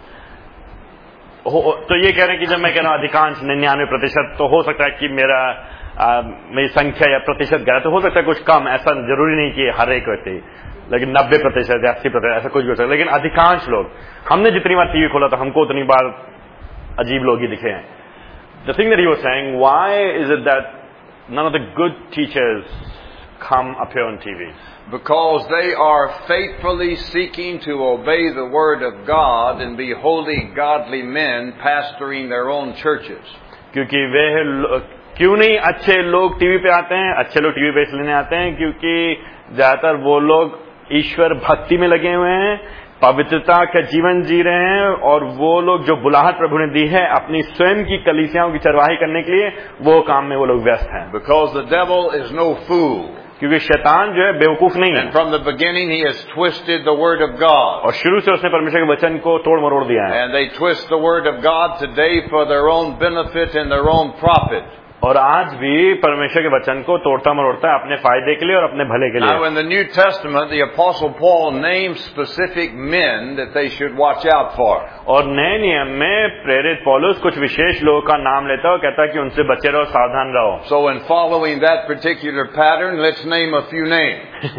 हो, तो ये कह रहे हैं कि जब मैं कह रहा हूँ अधिकांश निन्यानवे प्रतिशत, तो हो सकता है कि मेरा आ, मेरी संख्या या प्रतिशत गलत, तो हो सकता है कुछ कम. ऐसा जरूरी नहीं कि हर एक व्यक्ति, लेकिन नब्बे प्रतिशत या अस्सी प्रतिशत ऐसा कुछ भी हो सकता है. लेकिन अधिकांश लोग, हमने जितनी बार टीवी खोला था हमको उतनी बार अजीब लोग ही दिखे हैं. The thing that he was saying, why is it that none of the good teachers come appear on T V? Because they are faithfully seeking to obey the word of God and be holy, godly men pastoring their own churches. क्योंकि वे क्यों नहीं अच्छे लोग TV पे आते हैं? अच्छे लोग टीवी पे इसलिए आते हैं क्योंकि ज्यादातर वो लोग ईश्वर भक्ति में लगे हुए हैं, पवित्रता का जीवन जी रहे हैं, और वो लोग जो बुलाहट प्रभु ने दी है अपनी स्वयं की कलीसियाओं की चरवाही करने के लिए, वो काम में वो लोग व्यस्त हैं. Because the devil is no fool. क्योंकि शैतान जो है बेवकूफ नहीं है. And from the beginning he has twisted the word of God. और शुरू से उसने परमेश्वर के वचन को तोड़ मरोड़ दिया है. And they twist the word of God today for their own benefit and their own profit. और आज भी परमेश्वर के वचन को तोड़ता मरोड़ता है अपने फायदे के लिए और अपने भले के लिए. Now in the New Testament, the Apostle Paul names specific men that they should watch out for. और नए नियम में प्रेरित पौलुस कुछ विशेष लोगों का नाम लेता है और कहता है कि उनसे बचे रहो, सावधान रहो. So in following that particular pattern, let's name a few names.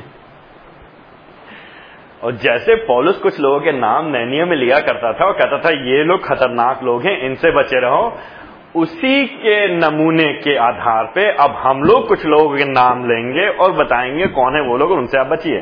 और जैसे पौलुस कुछ लोगों के नाम नए नियम में लिया करता था और कहता था ये लोग खतरनाक लोग हैं, इनसे बचे रहो, उसी के नमूने के आधार पे अब हम लोग कुछ लोगों के नाम लेंगे और बताएंगे कौन है वो लोग और उनसे आप बचिए.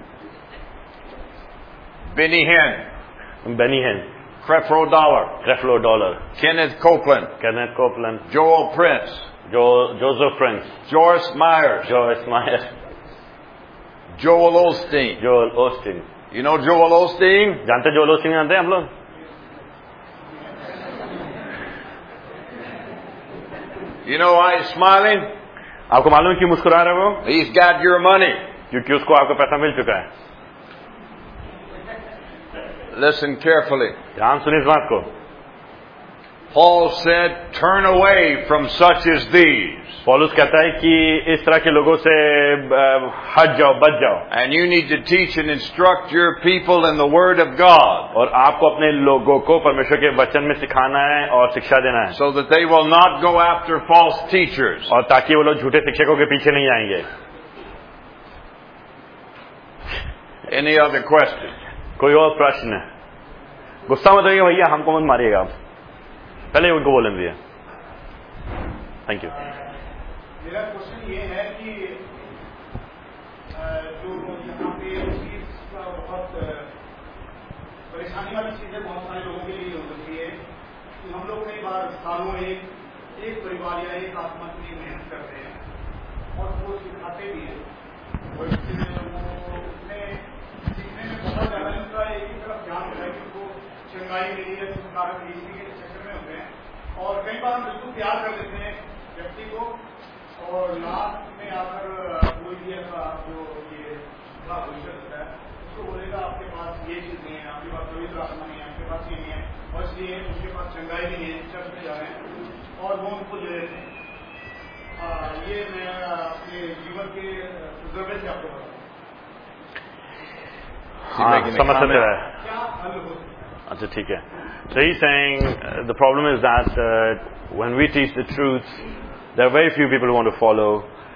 Benny Hinn, Beni Hinn, Creflo Dollar, Creflo Dollar, Kenneth Copeland, Kenneth Copeland, Joel Prince, जो Joseph Prince, Joyce Myers, Joyce Myer, Joel Osteen. Joel Osteen. You know Joel Osteen? जानते जोएल ओस्टिन जानते हैं हम लोग? You know why he's smiling? आपको मालूम है क्यों मुस्कुरा रहे हो? He's got your money. क्योंकि उसको आपका पैसा मिल चुका है. Listen carefully. ध्यान सुनिए इस बात को. Paul said, turn away from such as these. पौलुस कहता है कि इस तरह के लोगों से हट जाओ, बच जाओ. And you need to teach and instruct your people in the Word of God. और आपको अपने लोगों को परमेश्वर के वचन में सिखाना है और शिक्षा देना है. So that they will not go after false teachers. और ताकि वो लोग झूठे शिक्षकों के पीछे नहीं आएंगे. Any other question? कोई और प्रश्न है? गुस्सा मत होइए भैया, हमको मत मारिएगा आप. पहले उनको बोलने दिया. Thank you. मेरा क्वेश्चन ये है कि जो यहाँ पे चीज बहुत परेशानी वाली चीजें बहुत सारे लोगों के लिए हो सकती है कि हम लोग कई बार सालों एक एक परिवार या एक आत्मा के लिए मेहनत करते हैं और वो सिखाते भी हैं और वो उसमें सीखने में बहुत ज्यादा उनका एक ही तरफ ध्यान होता है कि उनको चंगाई मिली है, संस्कार मिली, इसी के चक्कर में होते हैं. और कई बार हम बिल्कुल प्यार कर देते हैं व्यक्ति को और लास्ट में आकर कोई भी ऐसा जो ये बड़ा भविष्य होता है उसको बोलेगा आपके पास ये चीज नहीं है, आपके पास पवित्र आत्मा नहीं है, आपके पास ये नहीं है, और इसलिए उसके पास चंगाई भी नहीं है, चर्च में जा रहे हैं और वो उनको ले लेते हैं. ये मैं अपने जीवन के तजुर्बे से आपको बताऊँ. समझ सकते हैं. क्या हल हो? अच्छा ठीक है. So he's saying uh, the problem is that uh, when we teach the truth There are very few people who want to follow,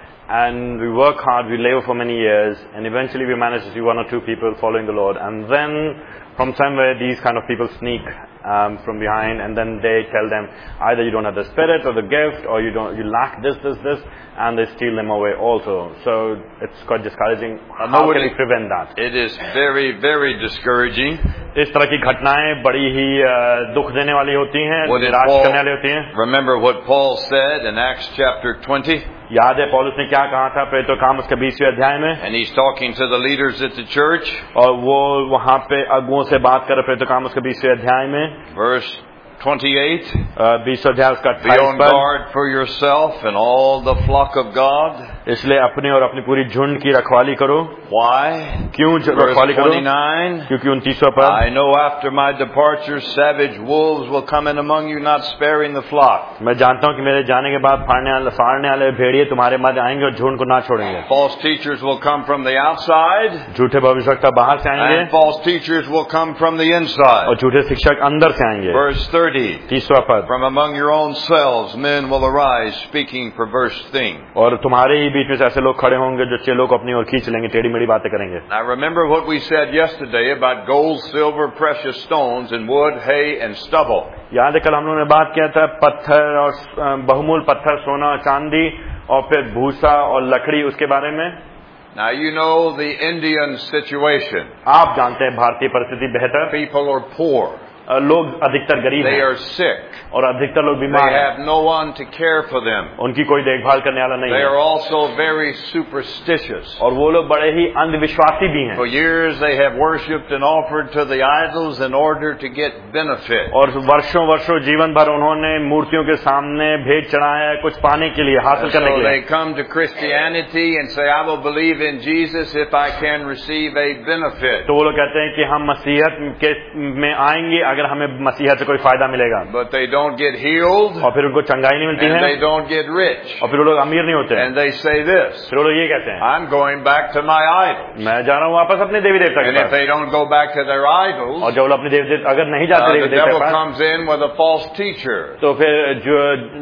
and we work hard, we labor for many years, and eventually we manage to see one or two people following the Lord, and then from somewhere these kind of people sneak um, from behind, and then they tell them either you don't have the spirit or the gift, or you don't, you lack this, this, this, and they steal them away also. So it's quite discouraging. How can we prevent that? It is very, very discouraging. इस तरह की घटनाएं बड़ी ही दुख देने वाली होती हैं, निराश करने वाली होती हैं. Remember what Paul said in Acts chapter twenty? याद है पौलुस ने क्या कहा था प्रेरितों के काम उसके बीसवें अध्याय में? And he's talking to the leaders at the church. और वो वहाँ पे अगुओं से बात कर रहे प्रेरितों के काम उसके बीसवें अध्याय में. Verse twenty-eight. बीसवें अध्याय उसका Be on guard for yourself and all the flock of God. इसलिए अपनी और अपनी पूरी झुंड की रखवाली करो. Why? क्यों रखवाली करो? twenty-nine. क्योंकि उनतीसवां पद. I know after my departure savage wolves will come in among you, not sparing the flock. मैं जानता हूँ कि मेरे जाने के बाद फाड़ने वाले फाड़ने वाले भेड़िए तुम्हारे मध्य आएंगे और झुंड को ना छोड़ेंगे. False teachers will come from the outside. झूठे भविष्यवक्ता बाहर से आएंगे. And false teachers will come from the inside. और झूठे शिक्षक अंदर से आएंगे. Verse thirty. तीसवां पद. From among your own selves men will arise speaking perverse things. और तुम्हारे ही बीच में से ऐसे लोग खड़े होंगे जो चेलों को अपनी ओर खींच लेंगे, टेढ़ी मेढ़ी बातें करेंगे. Now remember what we said yesterday about gold, silver, precious stones, and wood, hay, and stubble. याद है कल हम लोगों ने बात किया था पत्थर और बहुमूल्य पत्थर, सोना, चांदी और फिर भूसा और लकड़ी उसके बारे में. Now you know the Indian situation. आप जानते हैं भारतीय परिस्थिति बेहतर. People are poor. लोग अधिकतर गरीब They हैं are sick. और अधिकतर लोग बीमार They हैं. have no one to care for them. उनकी कोई देखभाल करने वाला नहीं They है. are also very superstitious. और वो लोग बड़े ही अंधविश्वासी भी हैं. For years they have worshipped and offered to the idols in order to get benefit. और वर्षों वर्षों जीवन भर उन्होंने मूर्तियों के सामने भेंट चढ़ाया है कुछ पाने के लिए, हासिल करने के So लिए. they come to Christianity and say, I will believe in Jesus if I can receive a benefit. तो वो लोग कहते हैं कि हम मसीहत के में आएंगे अगर हमें मसीहत से कोई फायदा मिलेगा. But they don't get healed. और फिर उनको चंगाई नहीं मिलती And है. they don't get rich. और फिर वो लोग अमीर नहीं होते हैं. And they say this. फिर वो लोग ये कहते हैं, I'm going back to my idols. मैं जा रहा हूँ वापस अपने देवी देवता के And if pass. they don't go back to their idols, और जब वो लोग अपने देवी देवता अगर नहीं जाते uh, देवी the देवता devil के पास, comes in with a false teacher. तो फिर जो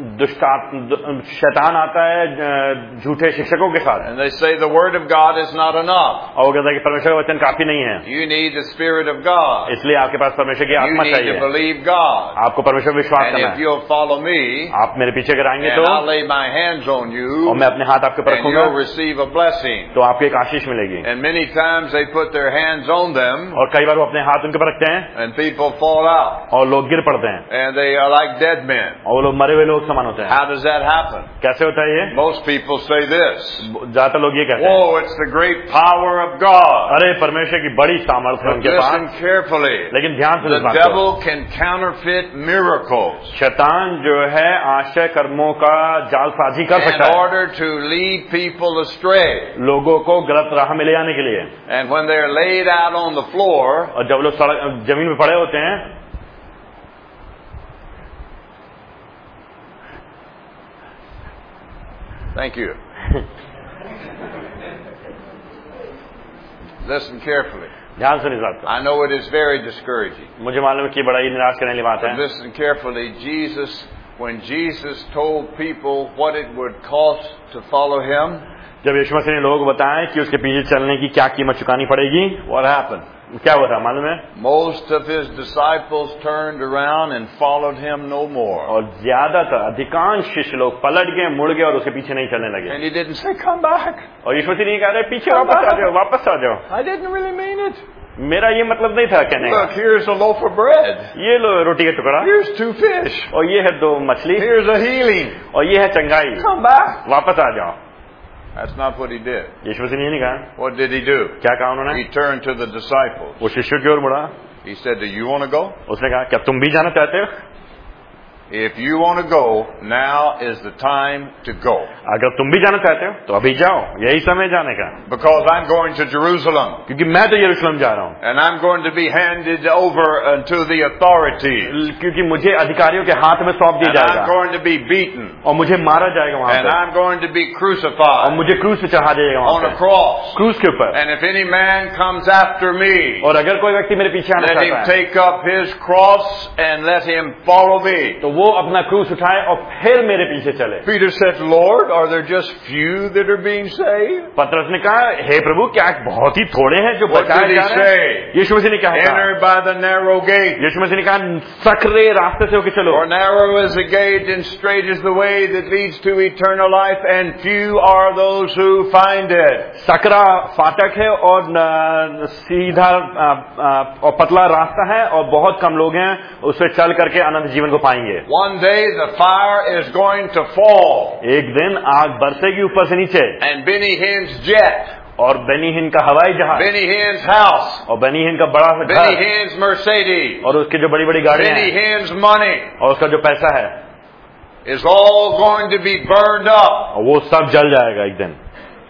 दुष्टात्म शैतान आता है झूठे शिक्षकों के साथ. And they say the word of God is not enough. और वो कहता है कि परमेश्वर का वचन काफी नहीं है. You need the Spirit of God. इसलिए आपके पास परमेश्वर की You आत्मा need to चाहिए. believe God. आपको परमेश्वर पर विश्वास And करना if है. you'll follow me, आप मेरे पीछे अगर आएंगे and तो I'll lay my hands on you, और मैं अपने हाथ आपके पर and रखूंगा you'll receive a blessing. तो आपको एक आशीष मिलेगी. And many times they put their hands on them, और कई बार वो अपने हाथ उनके पर रखते हैं and people fall out, और लोग गिर पड़ते हैं and they are like dead men. और वो लोग मरे हुए लोग समान होते हैं. How does that happen? कैसे होता है ये? Most people say this. ज्यादातर लोग ये कहते हैं, Whoa, it's the great power of God. अरे परमेश्वर की बड़ी सामर्थ्य है But उनके listen पास. carefully. लेकिन ध्यान से The इस बात को, devil can counterfeit miracles शैतान जो है आश्चर्य कर्मों का जालसाजी कर in सकता है order to lead people astray. लोगों को गलत राह में ले जाने के लिए. And when they're laid out on the floor, और जब लोग सड़क जमीन पे पड़े होते हैं thank you. Listen carefully. ध्यान से इस बात को. I know it is very discouraging. मुझे मालूम है कि बड़ा ही निराश करने वाली बात But है. listen carefully. Jesus, when Jesus told people what it would cost to follow him, जब यीशु मसीह ने लोगों को बताया कि उसके पीछे चलने की क्या कीमत चुकानी पड़ेगी, what happened? क्या हुआ था मालूम है? Most of his disciples turned around and followed him no more. और ज्यादातर अधिकांश शिष्य लोग पलट गए, मुड़ गए और उसके पीछे नहीं चलने लगे. And he didn't say, come back. और यीशु मसीह नहीं कह रहे पीछे वापस आ जाओ, वापस आ जाओ. I didn't really mean it. मेरा ये मतलब नहीं था कहने का. Look, here's a loaf of bread. ये लो रोटी का टुकड़ा, Here's two fish. और ये है दो मछली, Here's a healing. और ये है चंगाई. Come back. वापस आ जाओ. That's not what he did. यीशु मसीह ने नहीं कहा. What did he do? क्या कहा उन्होंने? He turned to the disciples. वो शिष्यों की ओर मुड़ा. He said, do you want to go? उसने कहा क्या तुम भी जाना चाहते हो? If you want to go, now is the time to go. अगर तुम भी जाना चाहते हो तो अभी जाओ, यही समय जाने का. Because I'm going to Jerusalem. क्योंकि मैं तो यरूशलेम जा रहा हूँ. And I'm going to be handed over unto the authorities. क्योंकि मुझे अधिकारियों के हाथ में सौंप दिया And जाएगा. I'm going to be beaten. और मुझे मारा जाएगा वहाँ And पर. I'm going to be और crucified मुझे क्रूस पे चढ़ा दिया जाएगा on वहाँ a पर. cross. क्रूस के ऊपर. And if any man comes after me, और अगर कोई व्यक्ति मेरे पीछे आना let him चाहता है take up his cross and let him follow me. तो वो अपना क्रूस उठाए और फिर मेरे पीछे चले। Peter said, Lord, are there just few that are being saved? पतरस ने कहा, हे प्रभु, क्या बहुत ही थोड़े हैं जो What बचाए did he जा रहे हैं? say? यीशु मसीह ने क्या कहा? Enter by the narrow gate. यीशु मसीह ने कहा, सकरे रास्ते से होके चलो। For narrow is the gate and straight is the way that leads to eternal life, and few are those who find it. Sakra फाटक है और न, सीधा आ, आ, और पतला रास्ता है और बहुत कम लोग हैं उससे चल करके अनंत जीवन को पाएंगे। One day the fire is going to fall. एक दिन आग बरसेगी ऊपर से नीचे, And Benny Hinn's jet, और बेनी हिन का हवाई जहाज, Benny Hinn's house, और बेनी हिन का बड़ा सा Benny घर, Hinn's Mercedes, और उसकी जो बड़ी बड़ी गाड़ियां Benny हैं Hinn's money और उसका जो पैसा है, is all going to be burned up. और वो सब जल जाएगा एक दिन।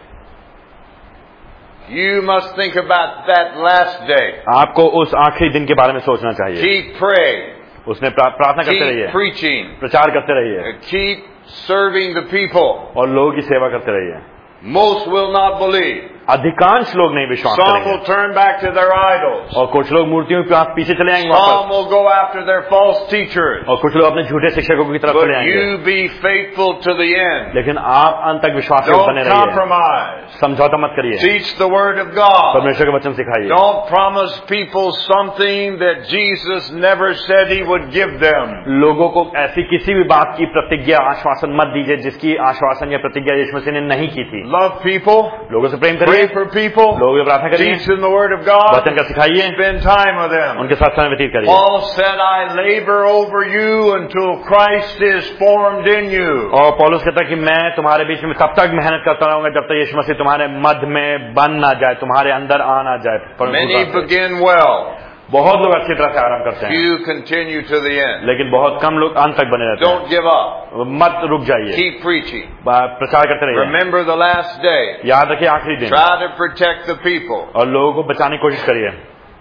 You must think about that last day. आपको उस आखिरी दिन के बारे में सोचना चाहिए। Keep praying. उसने प्रा, प्रार्थना करते Keep रहिए, preaching. प्रचार करते रहिए Keep serving the people. और लोगों की सेवा करते रहिए। Most will not believe. अधिकांश लोग नहीं विश्वास Some करेंगे will turn back to their idols. और कुछ लोग मूर्तियों के पास पीछे चले आएंगे Some वापस, will go after their false teachers. और कुछ लोग अपने झूठे शिक्षकों की तरफ चले But आएंगे। you be faithful to the end. लेकिन आप अंत तक विश्वास बने Don't रहिए, compromise. समझौता मत करिए, Teach the word of God. परमेश्वर के वचन सिखाइए। Don't promise people something that Jesus never said he would give them. लोगों को ऐसी किसी भी बात की प्रतिज्ञा आश्वासन मत दीजिए जिसकी आश्वासन या प्रतिज्ञा यीशु मसीह ने नहीं की थी। Love people. लोगों से प्रेम Pray करिए, for people. लोगों की प्रार्थना करिए, Teach them the word of God. वचन का सिखाइए, Spend time with them. उनके साथ समय व्यतीत करिए। Paul said, I labor over you until Christ is formed in you. और पौलुस कहता है कि मैं तुम्हारे बीच में तब तक मेहनत करता रहूंगा जब तक यीशु मसीह तुम्हारे मध्य में बन ना जाए, तुम्हारे अंदर आ ना जाए। Many begin well. बहुत लोग अच्छी तरह से आराम करते हैं, Few continue to the end. लेकिन बहुत कम लोग अंत तक बने रहते Don't give up. हैं। मत रुक जाइए, Keep preaching. प्रचार करते रहिए। Remember the last day. याद रखिए आखिरी दिन, Try to protect the people. और लोगों को बचाने की कोशिश करिए।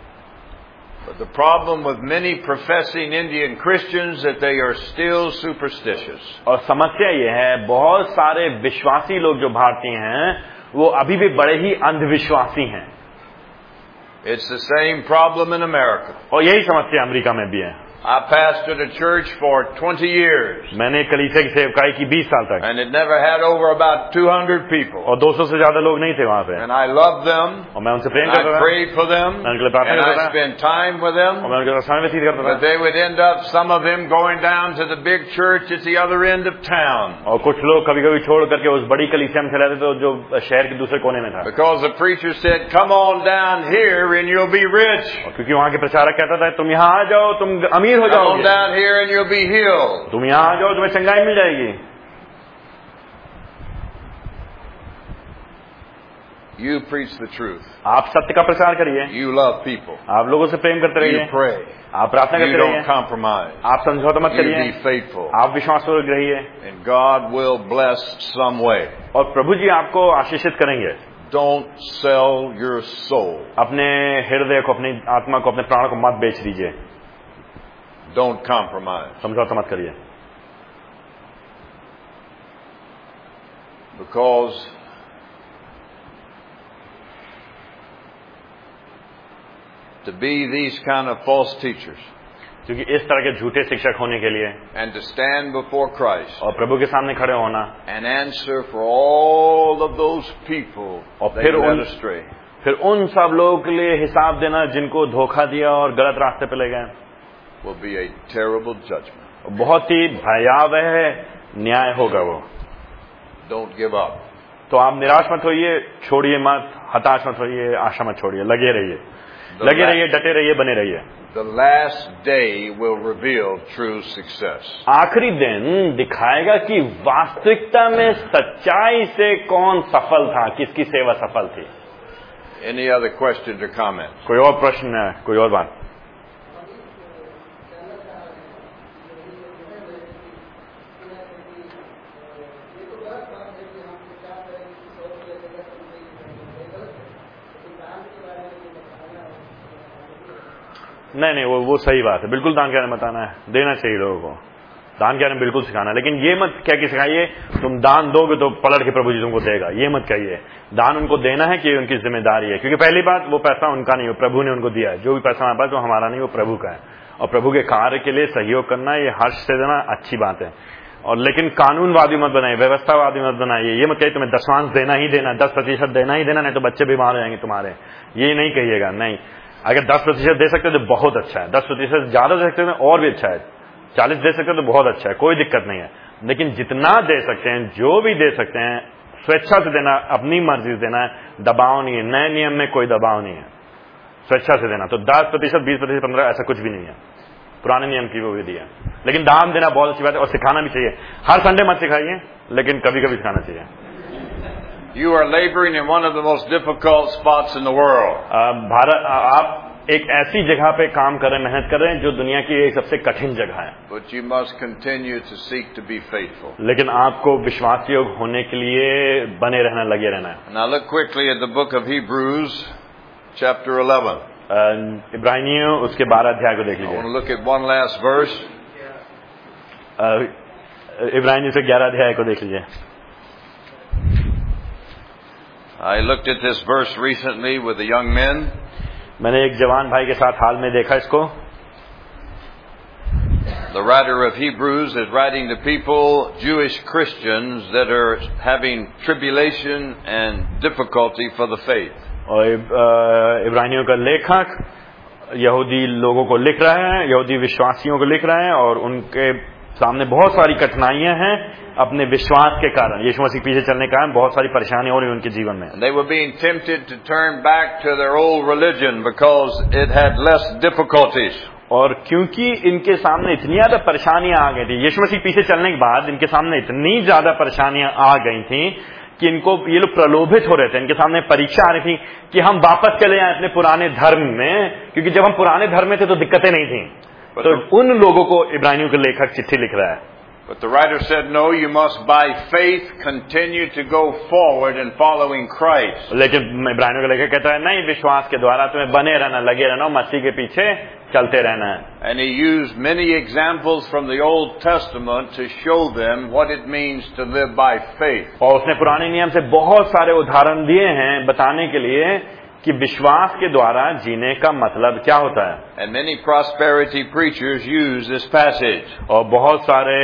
But the problem with many professing Indian Christians that they are still superstitious. और समस्या ये है, बहुत सारे विश्वासी लोग जो भारतीय हैं वो अभी भी बड़े ही अंधविश्वासी हैं। It's the same problem in America. और यही समस्या अमेरिका में भी है। I pastored a church for twenty years. मैंने कलीसिया की सेवकाई की बीस साल तक, And it never had over about two hundred people. और दो सौ से ज्यादा लोग नहीं थे वहां पे, And I loved them. और मैं उनसे प्रेम And करता I था, prayed for them. मैं उनके लिए प्रार्थना And करता I था, spent time with them. और मैं उनके साथ समय व्यतीत करता But था। they would end up, some of them going down to the big church at the other end of town. और कुछ लोग कभी कभी छोड़ करके उस बड़ी कलीसिया में चले जाते थे जो शहर के दूसरे कोने में था, Because the preacher said, come on down here and you'll be rich. और क्योंकि वहां के प्रचारक कहता था तुम यहाँ आ जाओ, तुम अमीर हो Come on जाओगे, down here and you'll be healed. तुम यहाँ आ जाओ, तुम्हें चंगाई मिल जाएगी। You preach the truth. आप सत्य का प्रचार करिए, You love people. आप लोगों से प्रेम करते You रहिए, pray. आप प्रार्थना You करते don't रहिए, compromise. आप समझौता मत You करिए, be faithful. आप विश्वासपूर्वक रहिए, And God will bless some way. और प्रभु जी आपको आशीषित करेंगे। Don't sell your soul. अपने हृदय को, अपनी आत्मा को, अपने प्राण को मत बेच दीजिए, Don't compromise. समझौता मत करिए। Because to be these kind of false teachers क्योंकि इस तरह के झूठे शिक्षक होने के लिए and to stand before Christ और प्रभु के सामने खड़े होना and answer for all of those people और they फिर led उन astray फिर उन सब लोगों के लिए हिसाब देना जिनको धोखा दिया और गलत रास्ते पे ले गए, will be a terrible judgment. बहुत ही भयावह न्याय होगा वो। Don't give up. तो आप निराश मत होइए, छोड़िए मत, हताश मत होइए, आशा मत छोड़िए, लगे रहिए, लगे रहिए, डटे रहिए, बने रहिए। The last day will reveal true success. आखिरी दिन दिखाएगा कि वास्तविकता में सच्चाई से कौन सफल था, किसकी सेवा सफल थी। Any other questions or comments? कोई और प्रश्न है, कोई और बात? नहीं नहीं, वो वो सही बात है, बिल्कुल दान क्या बताना है, देना चाहिए लोगों को, दान क्या बिल्कुल सिखाना, लेकिन ये मत क्या कि सिखाइए तुम दान दोगे तो पलट के प्रभु जी तुमको देगा, ये मत कहिए। दान उनको देना है कि उनकी जिम्मेदारी है, क्योंकि पहली बात वो पैसा उनका नहीं, वो प्रभु ने उनको दिया है। जो भी पैसा हमारे पास वो हमारा नहीं, वो प्रभु का है। और प्रभु के कार्य के लिए सहयोग करना, ये हर्ष से देना अच्छी बात है। और लेकिन कानूनवादी मत बनाइए, व्यवस्थावादी मत बनाइए। ये मत कहिए तुम्हें दशमांश देना ही देना, दस प्रतिशत देना ही देना, नहीं तो बच्चे बीमार हो जाएंगे तुम्हारे। ये नहीं कहिएगा, नहीं। अगर दस प्रतिशत दे सकते तो बहुत अच्छा है, दस प्रतिशत ज्यादा दे सकते हैं और भी अच्छा है, चालीस दे सकते हैं तो बहुत अच्छा है, कोई दिक्कत नहीं है। लेकिन जितना दे सकते हैं, जो भी दे सकते हैं, स्वेच्छा से देना, अपनी मर्जी से देना है, दबाव नहीं है। नए नियम में कोई दबाव नहीं है, स्वेच्छा से देना। तो दस प्रतिशत बीस प्रतिशत पंद्रह ऐसा कुछ भी नहीं है, पुराने नियम की वो विधि है। लेकिन दान देना बहुत अच्छी बात है और सिखाना भी चाहिए। हर संडे मत सिखाइए, लेकिन कभी कभी सिखाना चाहिए। You are laboring in one of the most difficult spots in the world. Bharat, आप एक ऐसी जगह पे काम कर रहे हैं, मेहनत कर रहे हैं जो दुनिया की एक सबसे कठिन जगह है। But you must continue to seek to be faithful. लेकिन आपको विश्वास योग होने के लिए बने रहना, लगे रहना है। Now look quickly at the book of Hebrews, chapter eleven. इब्रानियों उसके बारह अध्याय को देख I want लीजिए। to look at one last verse. इब्रानियों से ग्यारह अध्याय को देख लीजिए। I looked at this verse recently with the young men. मैंने एक जवान भाई के साथ हाल में देखा इसको। The writer of Hebrews is writing to people, Jewish Christians, that are having tribulation and difficulty for the faith. और इब्रानियों का लेखक यहूदी लोगों को लिख रहा है, यहूदी विश्वासियों को लिख रहा है, और उनके सामने बहुत सारी कठिनाइयां हैं अपने विश्वास के कारण। यीशु मसीह पीछे चलने के कारण बहुत सारी परेशानी हो रही है उनके जीवन में। They were being tempted to turn back to their old religion because it had less difficulties. और क्योंकि इनके सामने इतनी ज्यादा परेशानियां आ गई थी, यीशु मसीह पीछे चलने के बाद इनके सामने इतनी ज्यादा परेशानियां आ गई थी कि इनको ये लोग प्रलोभित हो रहे थे। इनके सामने परीक्षा आ रही थी कि हम वापस चले जाएं अपने पुराने धर्म में, क्योंकि जब हम पुराने धर्म में थे तो दिक्कतें नहीं थी। तो उन लोगों को इब्रानियों के लेखक चिट्ठी लिख रहा है। But the writer said, no, you must by faith continue to go forward in following Christ. लेकिन इब्रानियों का लेखक कहता है नहीं, विश्वास के द्वारा तुम्हें बने रहना, लगे रहना, मसीह के पीछे चलते रहना है। And he used many examples from the Old Testament to show them what it means to live by faith. और उसने पुराने नियम से बहुत सारे उदाहरण दिए हैं बताने के लिए कि विश्वास के द्वारा जीने का मतलब क्या होता है। And many prosperity preachers use this passage. और बहुत सारे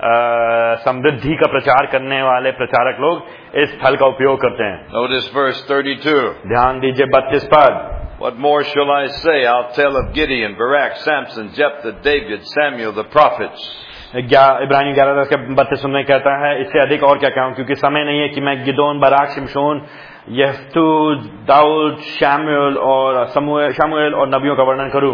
समृद्धि का प्रचार करने वाले प्रचारक लोग इस स्थल का उपयोग करते हैं। Notice verse thirty-two. ध्यान दीजिए बत्तीस पद। What more shall I say? I'll tell of Gideon, Barak, Samson, Jephthah, David, Samuel, the prophets. इब्रानी ग्यारह के बत्तीस में कहता है इससे अधिक और क्या कहूं, क्योंकि समय नहीं है कि मैं गिदोन, बराक, शिमशोन, यफ्तू, दाऊद, शमूएल और शमूएल और नबियों का वर्णन करूं।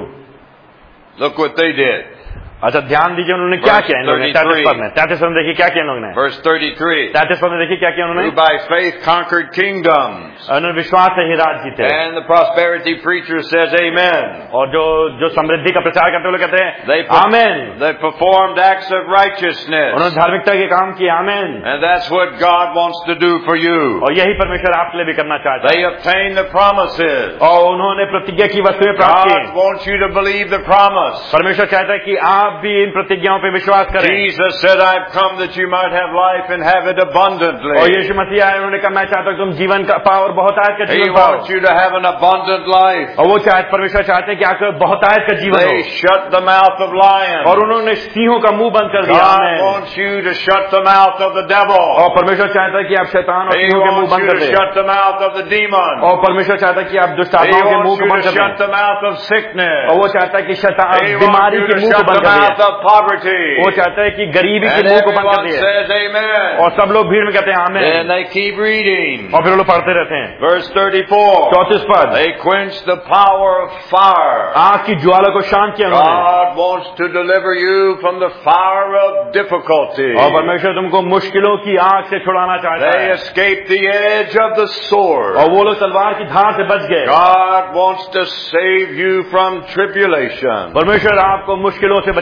Look what they did. अच्छा ध्यान दीजिए उन्होंने क्या किया इन लोगों ने। तैंतीस पद में तैंतीस पद में देखिए क्या किया इन लोगों ने। Verse thirty-three. तैंतीस पद में देखिए क्या किया उन्होंने। Who by faith conquered kingdoms. उन्होंने विश्वास से ही राज जीते। And the prosperity preacher says amen. और जो जो समृद्धि का प्रचार करते हुए कहते हैं आमेन। They performed acts of righteousness. उन्होंने धार्मिकता के काम किए, आमेन। And that's what God wants to do for you. और यही परमेश्वर आपके लिए भी करना चाहता है। They obtained the promises. और उन्होंने प्रतिज्ञा की वस्तुएं प्राप्त की। God wants you to believe the promise. परमेश्वर चाहता है कि आप भी इन प्रतिज्ञाओं पे विश्वास करें। Jesus said, "I've come that you might have life and have it abundantly." और यीशु मसीह आए, उन्होंने कहा मैं चाहता हूं तुम जीवन का पाओ और बहुत आयत का He जीवन पाओ। wants you to have an abundant life. और वो चाहते परमेश्वर चाहते हैं कि आपको बहुत आयत का जीवन हो। They shut the mouth of lions. और उन्होंने सिंहों का मुंह बंद कर दिया। God wants you to shut the mouth of the devil. और परमेश्वर चाहता है कि आप शैतान और He सिंहों के मुंह wants बंद you कर to दें। shut the mouth of the demon. और परमेश्वर चाहता है कि आप दुष्ट He आत्माओं के मुंह wants को you बंद to कर shut दें। the mouth of sickness. और वो चाहता है कि शैतान He wants बीमारी you के to मुंह को shut बंद the कर mouth दिए। of poverty. वो चाहता है कि गरीबी के And मुंह को बंद कर everyone दिए। says amen. और सब लोग भीड़ में कहते हैं Then amen. they keep reading. और फिर वो लोग पढ़ते रहते हैं। Verse thirty-four. चौंतीस पद। They quench the power of fire. आग की ज्वाला को शांत किया उन्होंने। God wants to deliver you from the fire of difficulty. और परमेश्वर तुमको मुश्किलों की आग से छुड़ाना चाहता They है। escaped the edge of the sword. और वो लोग तलवार की धार से बच गए। God wants to save you from tribulation. परमेश्वर आपको मुश्किलों से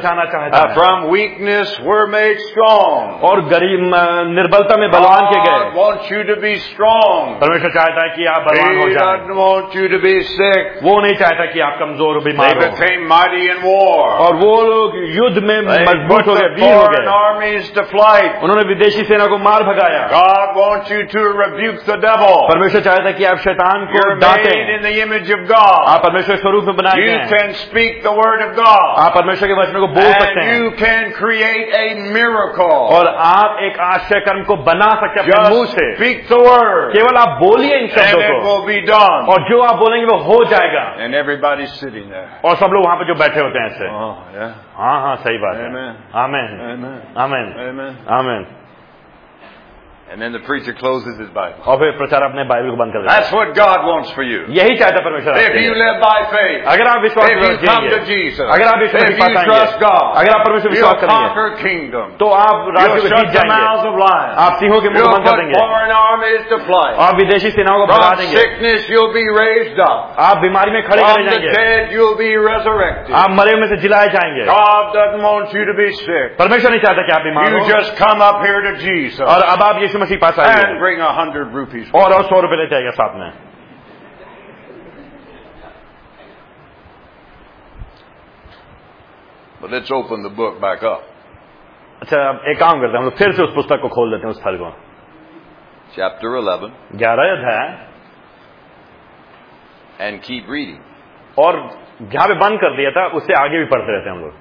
बचाना चाहता Uh, है। from weakness we're made strong. और गरीब निर्बलता में बलवान किए गए। God wants you to be strong. परमेश्वर चाहता है कि आप बलवान हो He जाएं। doesn't want you to be sick. वो नहीं चाहता कि आप कमजोर They बीमार हो। became mighty in war. और वो लोग युद्ध में They मजबूत put हो गए, the वीर हो foreign गए। armies to flight. उन्होंने विदेशी सेना को मार भगाया। God wants you to rebuke the devil. परमेश्वर चाहता है कि आप शैतान को You're डांटें। made in the image of God. आप परमेश्वर स्वरूप में बनाए You गए हैं। can speak the word of God. आप परमेश्वर के वचनों को बोल सकते And हैं you can create a miracle. और आप एक आश्चर्य कर्म को बना सकते हैं अपने मुंह Just से। speak the word. केवल आप बोलिए इन And शब्दों it को will be done. और जो आप बोलेंगे वो हो जाएगा। And everybody's sitting there. और सब लोग वहां पे जो बैठे होते हैं ऐसे। Oh, yeah. हाँ हाँ सही बात है। Amen. आमीन Amen. आमीन Amen. आमीन। And then the preacher closes his Bible. और फिर प्रचार अपने बाइबल को बंद कर देता That's what God wants for you. है। यही चाहता है परमेश्वर If आपसे। you live by faith, अगर आप विश्वास if के you साथ come to जिएंगे, Jesus, अगर आप विश्वास if के पास you trust आएंगे, God, अगर आप परमेश्वर you'll विश्वास करेंगे, conquer kingdom. तो आप राज्य You'll को shut जीत the जाएंगे। mouths of lions. आप सिंहों के मुंह You'll बंद कर put देंगे। foreign armies to flight. आप विदेशी सेनाओं को भगा From देंगे। sickness you'll be raised up. आप बीमारी में खड़े From करे the जाएंगे। dead you'll be resurrected. आप मरे में से जिलाए जाएंगे। God doesn't want you to be sick. परमेश्वर नहीं चाहता कि आप बीमार You हो। just come up here to Jesus और अब आप यीशु मसीह पास and आइए bring a hundred rupees. और और सौ रुपए लेते आइए साथ में। But let's open the book back up. अच्छा अब एक काम करते हैं, हम लोग फिर से उस पुस्तक को खोल देते हैं, उस स्थल को। Chapter eleven. ग्यारह अध्याय And keep reading. और जहां पे बंद कर दिया था उससे आगे भी पढ़ते रहते हैं हम लोग।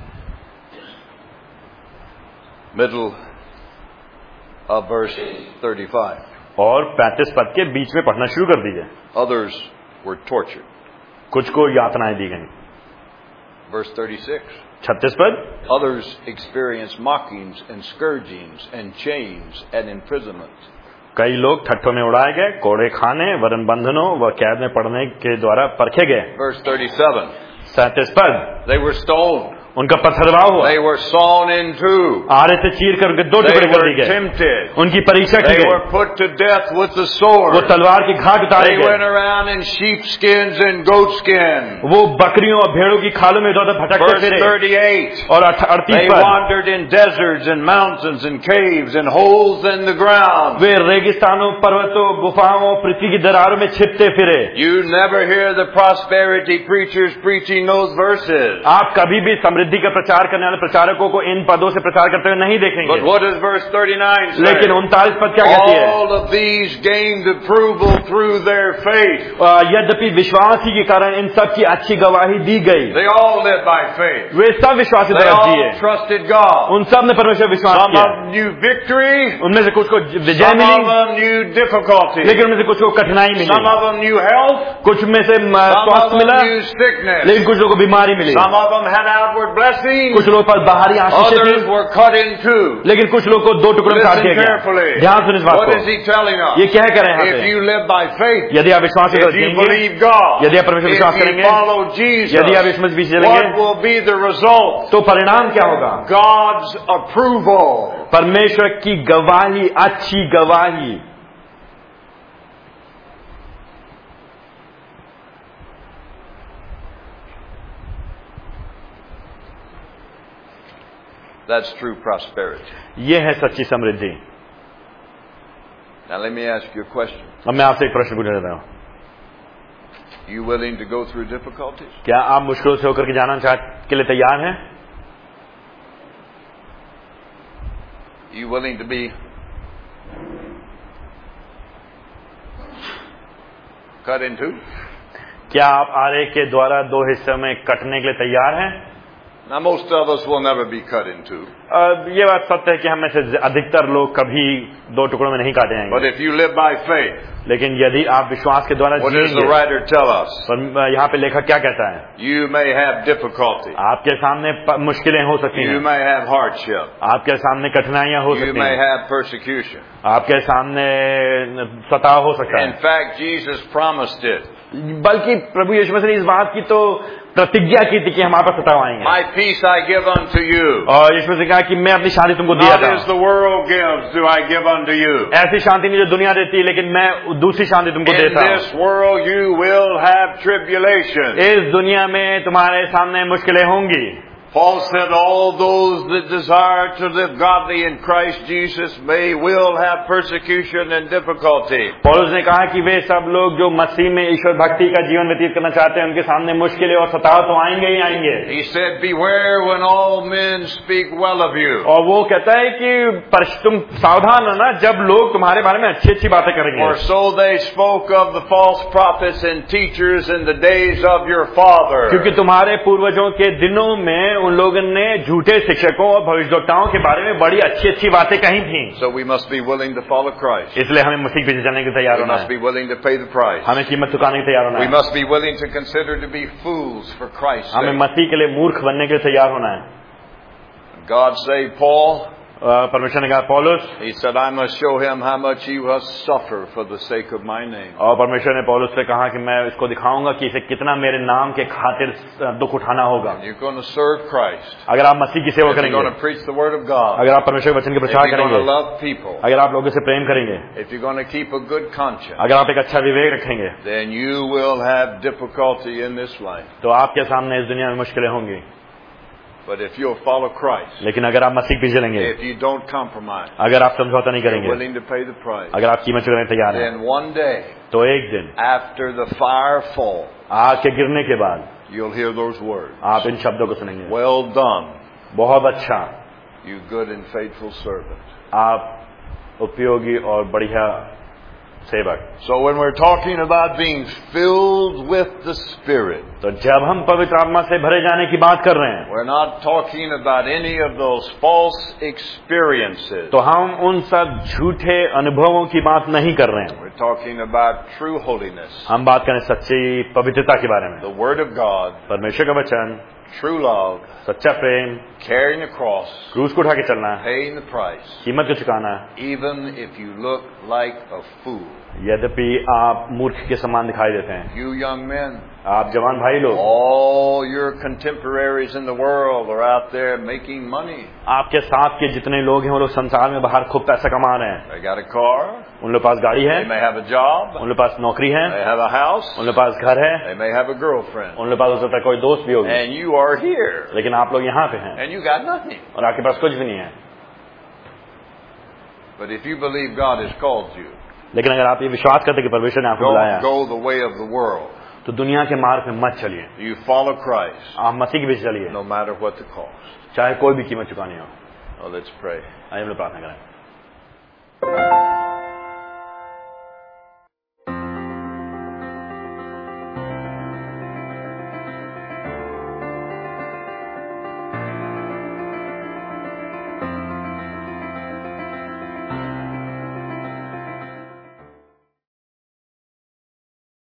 Middle of verse thirty-five. और पैंतीस पद के बीच में पढ़ना शुरू कर दीजिए। Others were tortured. कुछ को यातनाएं दी गई। Verse thirty-six. छत्तीस पद। Others experienced mockings and scourgings and chains and imprisonment. कई लोग ठट्ठों में उड़ाए गए, कोड़े खाने, वरन बंधनों व कैद में पड़ने के द्वारा परखे गए। Verse thirty-seven. सैंतीस पद। They were stoned. उनका पथरवाह हुआ, They were sawn in two. आरे से चीर कर उनके दो They टुकड़े कर were दिए गए। tempted. उनकी परीक्षा की They गई, were put to death with the वो sword. तलवार की घाट उतारे They went गए, around in sheepskins and goatskin. वो बकरियों और भेड़ों की खालों में इधर उधर भटकते Verse फिरे। thirty-eight. और अड़तीस They पद, wandered in deserts and mountains and caves and holes in the ground. वे रेगिस्तानों, पर्वतों, गुफाओं, पृथ्वी की दरारों में छिपते फिरे। You never hear the prosperity preachers preaching those verses. आप कभी भी समृद्धि का प्रचार करने वाले प्रचारकों को इन पदों से प्रचार करते हुए नहीं But देखेंगे। what does verse thirty-nine say? लेकिन उनतालीस पद क्या कहती है? All of these gained approval through their faith. अ, यद्यपि विश्वास ही के कारण इन सब की अच्छी गवाही दी गई। They all lived by faith. वे सब विश्वास की They तरफ all जिए, trusted God. उन सब ने परमेश्वर विश्वास Some किया। of them knew victory. उनमें से कुछ को विजय Some of milli, them knew difficulty. लेकिन उनमें से कुछ को कठिनाई मिली। Some of them knew health. कुछ में से म, Some of स्वास्थ्य them मिला, knew sickness. लेकिन कुछ लोगों को बीमारी मिली। Some of them had outward blessings. कुछ लोगों पर बाहरी आशीषें Others थी, were cut in two. लेकिन कुछ लोगों को दो टुकड़ों में काट Listen दिया गया। carefully. ध्यान सुन इस बात What को। is he telling us? ये क्या कह रहे हैं यहाँ If पे? you live by faith, यदि आप विश्वास की if तरफ you जिएंगे, believe God, यदि आप परमेश्वर if विश्वास you करेंगे, follow Jesus, यदि आप इसमें बीच चलेंगे, what will be the result? तो परिणाम क्या होगा? God's approval. परमेश्वर की गवाही, अच्छी गवाही। That's true prosperity. ये है सच्ची समृद्धि। Now let me ask you a question. अब मैं आपसे एक प्रश्न पूछ रहा हूँ, You willing to go through difficulties? क्या आप मुश्किलों से होकर के जाना चाह के लिए तैयार हैं? You willing to be cut in two? क्या आप आरे के द्वारा दो हिस्सों में कटने के लिए तैयार हैं? Now most of us will never be cut in two. अब ये बात सत्य है कि हम में से अधिकतर लोग कभी दो टुकड़ों में नहीं काटे But जाएंगे, if you live by faith, लेकिन यदि आप विश्वास के द्वारा what does the जिएंगे, writer tell us? पर यहाँ पे लेखक क्या कहता है? You may have difficulty. आपके सामने प- मुश्किलें हो सकती You हैं, may have hardship. आपके सामने कठिनाइयां हो You सकती may हैं, have persecution. आपके सामने सताव हो सकता In है। fact, Jesus promised it. बल्कि प्रभु यीशु मसीह ने इस बात की तो प्रतिज्ञा की थी कि हम आप पर सताव आएंगे, My peace I give unto you. और यीशु मसीह ने कहा कि मैं अपनी शांति तुमको दिया Not था, as the world gives do I give unto you. ऐसी शांति नहीं जो दुनिया देती है, लेकिन मैं दूसरी शांति तुमको In देता हूँ। this world you will have tribulation. इस दुनिया में तुम्हारे सामने मुश्किलें होंगी, Paul said all those that desire to live godly in Christ Jesus may will have persecution and difficulty. पौलुस ने कहा कि वे सब लोग जो मसीह में ईश्वर भक्ति का जीवन व्यतीत करना चाहते हैं उनके सामने मुश्किलें और सताव तो आएंगे ही आएंगे. He said, beware when all men speak well of you. और वो कहता है कि तुम सावधान रहना जब लोग तुम्हारे बारे में अच्छी अच्छी बातें करेंगे. For so they spoke of the false prophets and teachers in the days of your father. क्योंकि तुम्हारे पूर्वजों के दिनों में उन लोगों ने झूठे शिक्षकों और भविष्यवक्ताओं के बारे में बड़ी अच्छी अच्छी बातें कही थी. So we must be willing to follow Christ. इसलिए हमें मसीह के पीछे चलने के लिए तैयार We होना must है. be willing to pay the price. हमें कीमत चुकाने के लिए तैयार होना We है. must be willing to consider to be fools for Christ's हमें sake. मसीह के लिए मूर्ख बनने के लिए तैयार होना है. God saved Paul. परमेश्वर ने कहा पौलुस, He said, I must show him how much he must suffer for the sake of my name. और परमेश्वर ने पौलुस से कहा कि मैं इसको दिखाऊंगा कि इसे कितना मेरे नाम के खातिर दुख उठाना होगा. You're going to serve Christ. अगर आप मसीह की सेवा If you're करेंगे, going to preach the word of God. अगर आप परमेश्वर के वचन के If प्रचार you're going करेंगे, to love people. अगर आप लोगों से प्रेम करेंगे, If you're going to keep a good conscience. अगर आप एक अच्छा विवेक रखेंगे, Then you will have difficulty in this life. तो आपके सामने इस दुनिया में मुश्किलें होंगी. But if you'll follow Christ. लेकिन अगर आप मसीह पे चलेंगे, If you don't compromise. अगर आप समझौता नहीं You're करेंगे, willing to pay the price. अगर आप कीमत चुकाने तैयार हैं, Then one day. तो एक दिन After the fire fall. आग के गिरने के बाद You'll hear those words. आप इन शब्दों को सुनेंगे. Well done. बहुत अच्छा, You good and faithful servant. आप उपयोगी और बढ़िया सेवक. So when we're talking about being filled with the Spirit, तो जब हम पवित्र आत्मा से भरे जाने की बात कर रहे हैं, we're not talking about any of those false experiences. तो हम उन सब झूठे अनुभवों की बात नहीं कर रहे हैं. We're talking about true holiness. हम बात करें सच्ची पवित्रता के बारे में. The Word of God, परमेश्वर का वचन, true love, सच्चा प्रेम, carrying the cross, क्रूस को उठा के चलना, paying the price, कीमत को चुकाना, even if you look like a fool. यद्यपि आप मूर्ख के समान दिखाई देते हैं. You young men, आप जवान भाई लोग, all your contemporaries in the world are out there making money. आपके साथ के जितने लोग हैं वो लोग संसार में बाहर खूब पैसा कमा रहे हैं. They got a car. उन लोग पास गाड़ी है, They may have a job. उन लोग पास नौकरी है, They have a house. उन लोग पास घर है, They may have a girlfriend. उन लोग पास हो सकता है कोई दोस्त भी होगी. And you are here. लेकिन आप लोग यहाँ पे हैं And you got nothing. और आपके पास कुछ भी नहीं है. But if you believe God has called you, लेकिन अगर आप ये विश्वास करते कि परमेश्वर ने आपको बुलाया, go, go the way of the world. तो दुनिया के मार्ग में मत चलिए. You follow Christ. आप मसीह के पीछे चलिए, No matter what the cost. चाहे कोई भी कीमत चुकानी हो. Oh, let's pray. आइए हम लोग प्रार्थना करें.